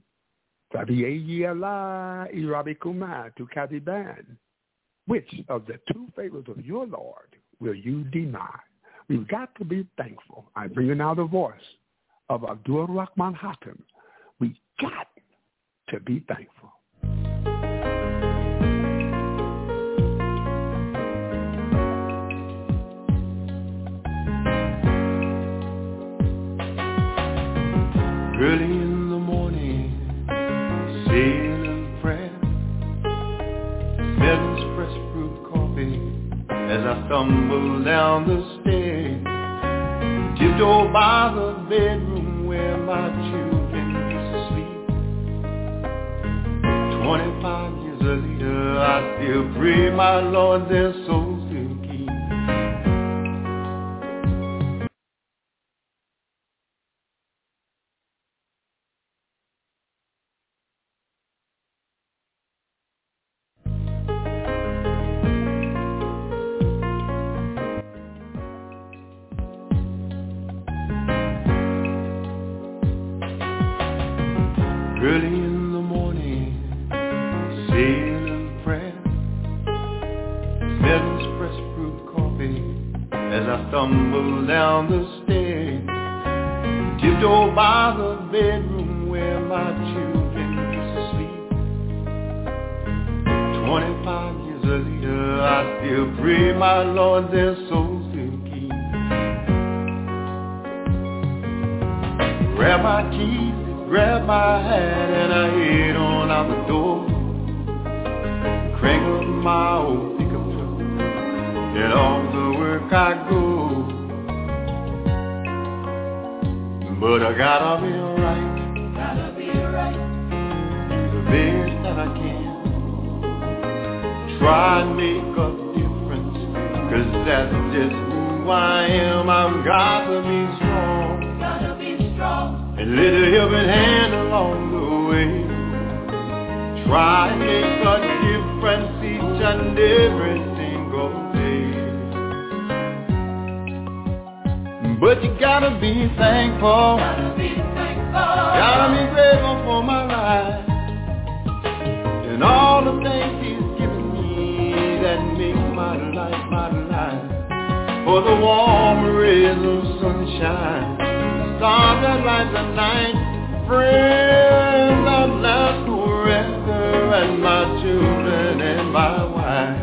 Which of the two favors of your Lord will you deny? We've got to be thankful. I bring you now the voice of Abdul Rahman Hakim. We got to be thankful. Early in the morning, saying a prayer, Milton's fresh brewed coffee as I stumble down the stairs, tiptoe by the bedroom where my children used to sleep. Twenty-five years later, I still pray my Lord their souls to keep. Early in the morning, saying a prayer, Milton's fresh brewed coffee as I stumble down the stairs, tiptoe by the bedroom where my children used to sleep. Twenty-five years later, I still pray my Lord their souls to keep. Rabbi Jesus grab my hat and I head on out the door. Crank up my old pickup truck and off to work I go. But I gotta be right, gotta be right, the best that I can. Try and make a difference, 'cause that's just who I am. I've got to be strong, gotta be strong, and let a helping hand along the way. Try and make a difference each and every single day. But you gotta be thankful, gotta be thankful, gotta be grateful for my life and all the things He's given me that make my life, my life. For the warm rays of sunshine, the stars that light the night, friends that last forever, and my children and my wife.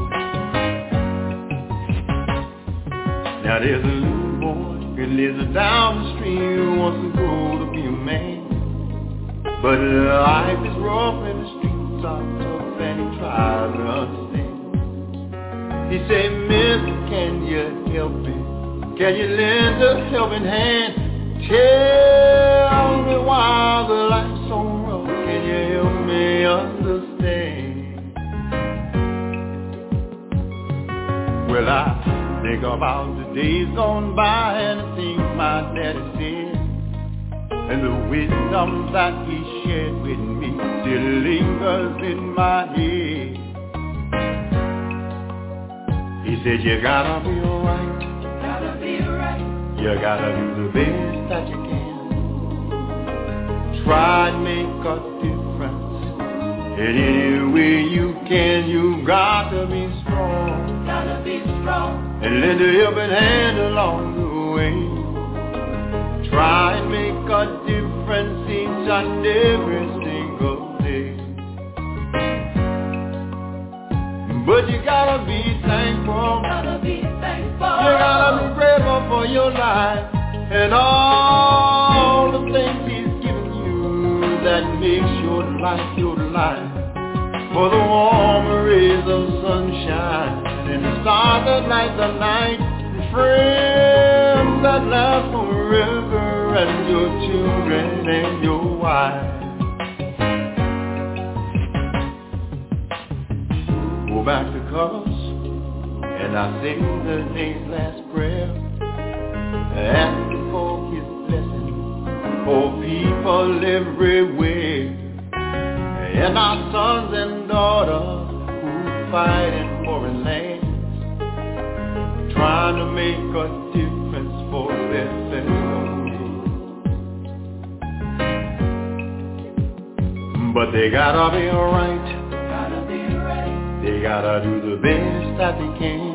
Now there's a little boy who lives down the street who wants to grow to be a man, but life is rough and the streets are tough and he tries to understand. He said, Mister, can you help me? Can you lend a helping hand? Tell me why the life's so rough. Can you help me understand? Well, I think about the days gone by and the things my daddy said, and the wisdom that he shared with me still lingers in my head. He said, you gotta be right, gotta be right, you gotta do the best that you can. Try and make a difference in any way you can. You gotta be strong, gotta be strong, and lend a helping hand along the way. Try and make a difference each and every single day. But you gotta be thankful, gotta be thankful. You gotta be grateful for your life and all the things He's given you that makes your life your life. For the warm rays of sunshine and the stars that light the night, and friends that last forever, and your children and your wife. Go back to colors and I sing the day's last prayer, asking for His blessing for people everywhere, and our sons and daughters who fight in foreign lands, trying to make a difference for their fellow men. But they gotta be right, they gotta do the best that they can.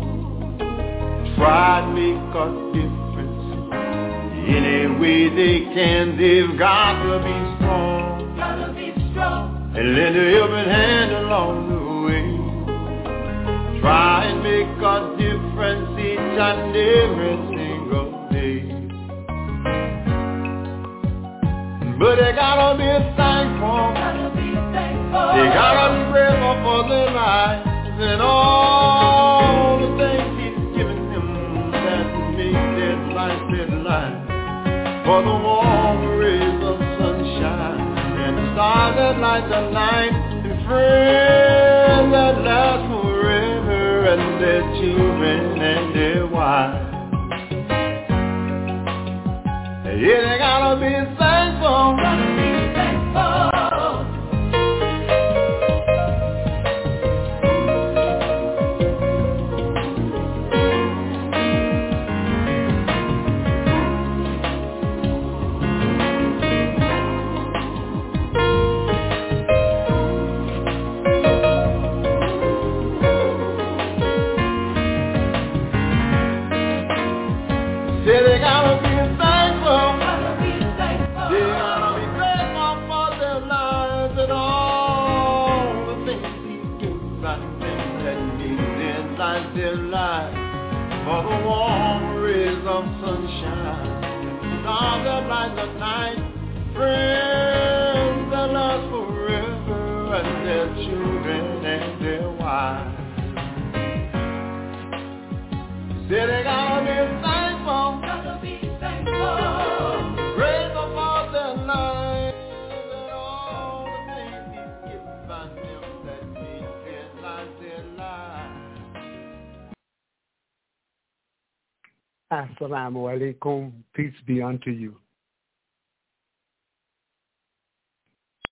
Try to make a difference any way they can. They've got to be strong, gotta be strong, and lend a helping hand along the way. Try and make a difference each and every single day. But they gotta be thankful, gotta be thankful. They gotta be grateful for their lives and all the things He's given them that make their life their life. For the warm rays of sunshine and the stars that light the night, and friends that last forever, and their children and their wives. Yeah, they gotta be thankful, gotta be thankful. Say they gotta be thankful, gotta be thankful. They gotta be grateful for their lives and all the things He's given them that make their life their life. For the warm rays of sunshine, the stars that light the night, friends Assalamu alaikum. Peace be unto you.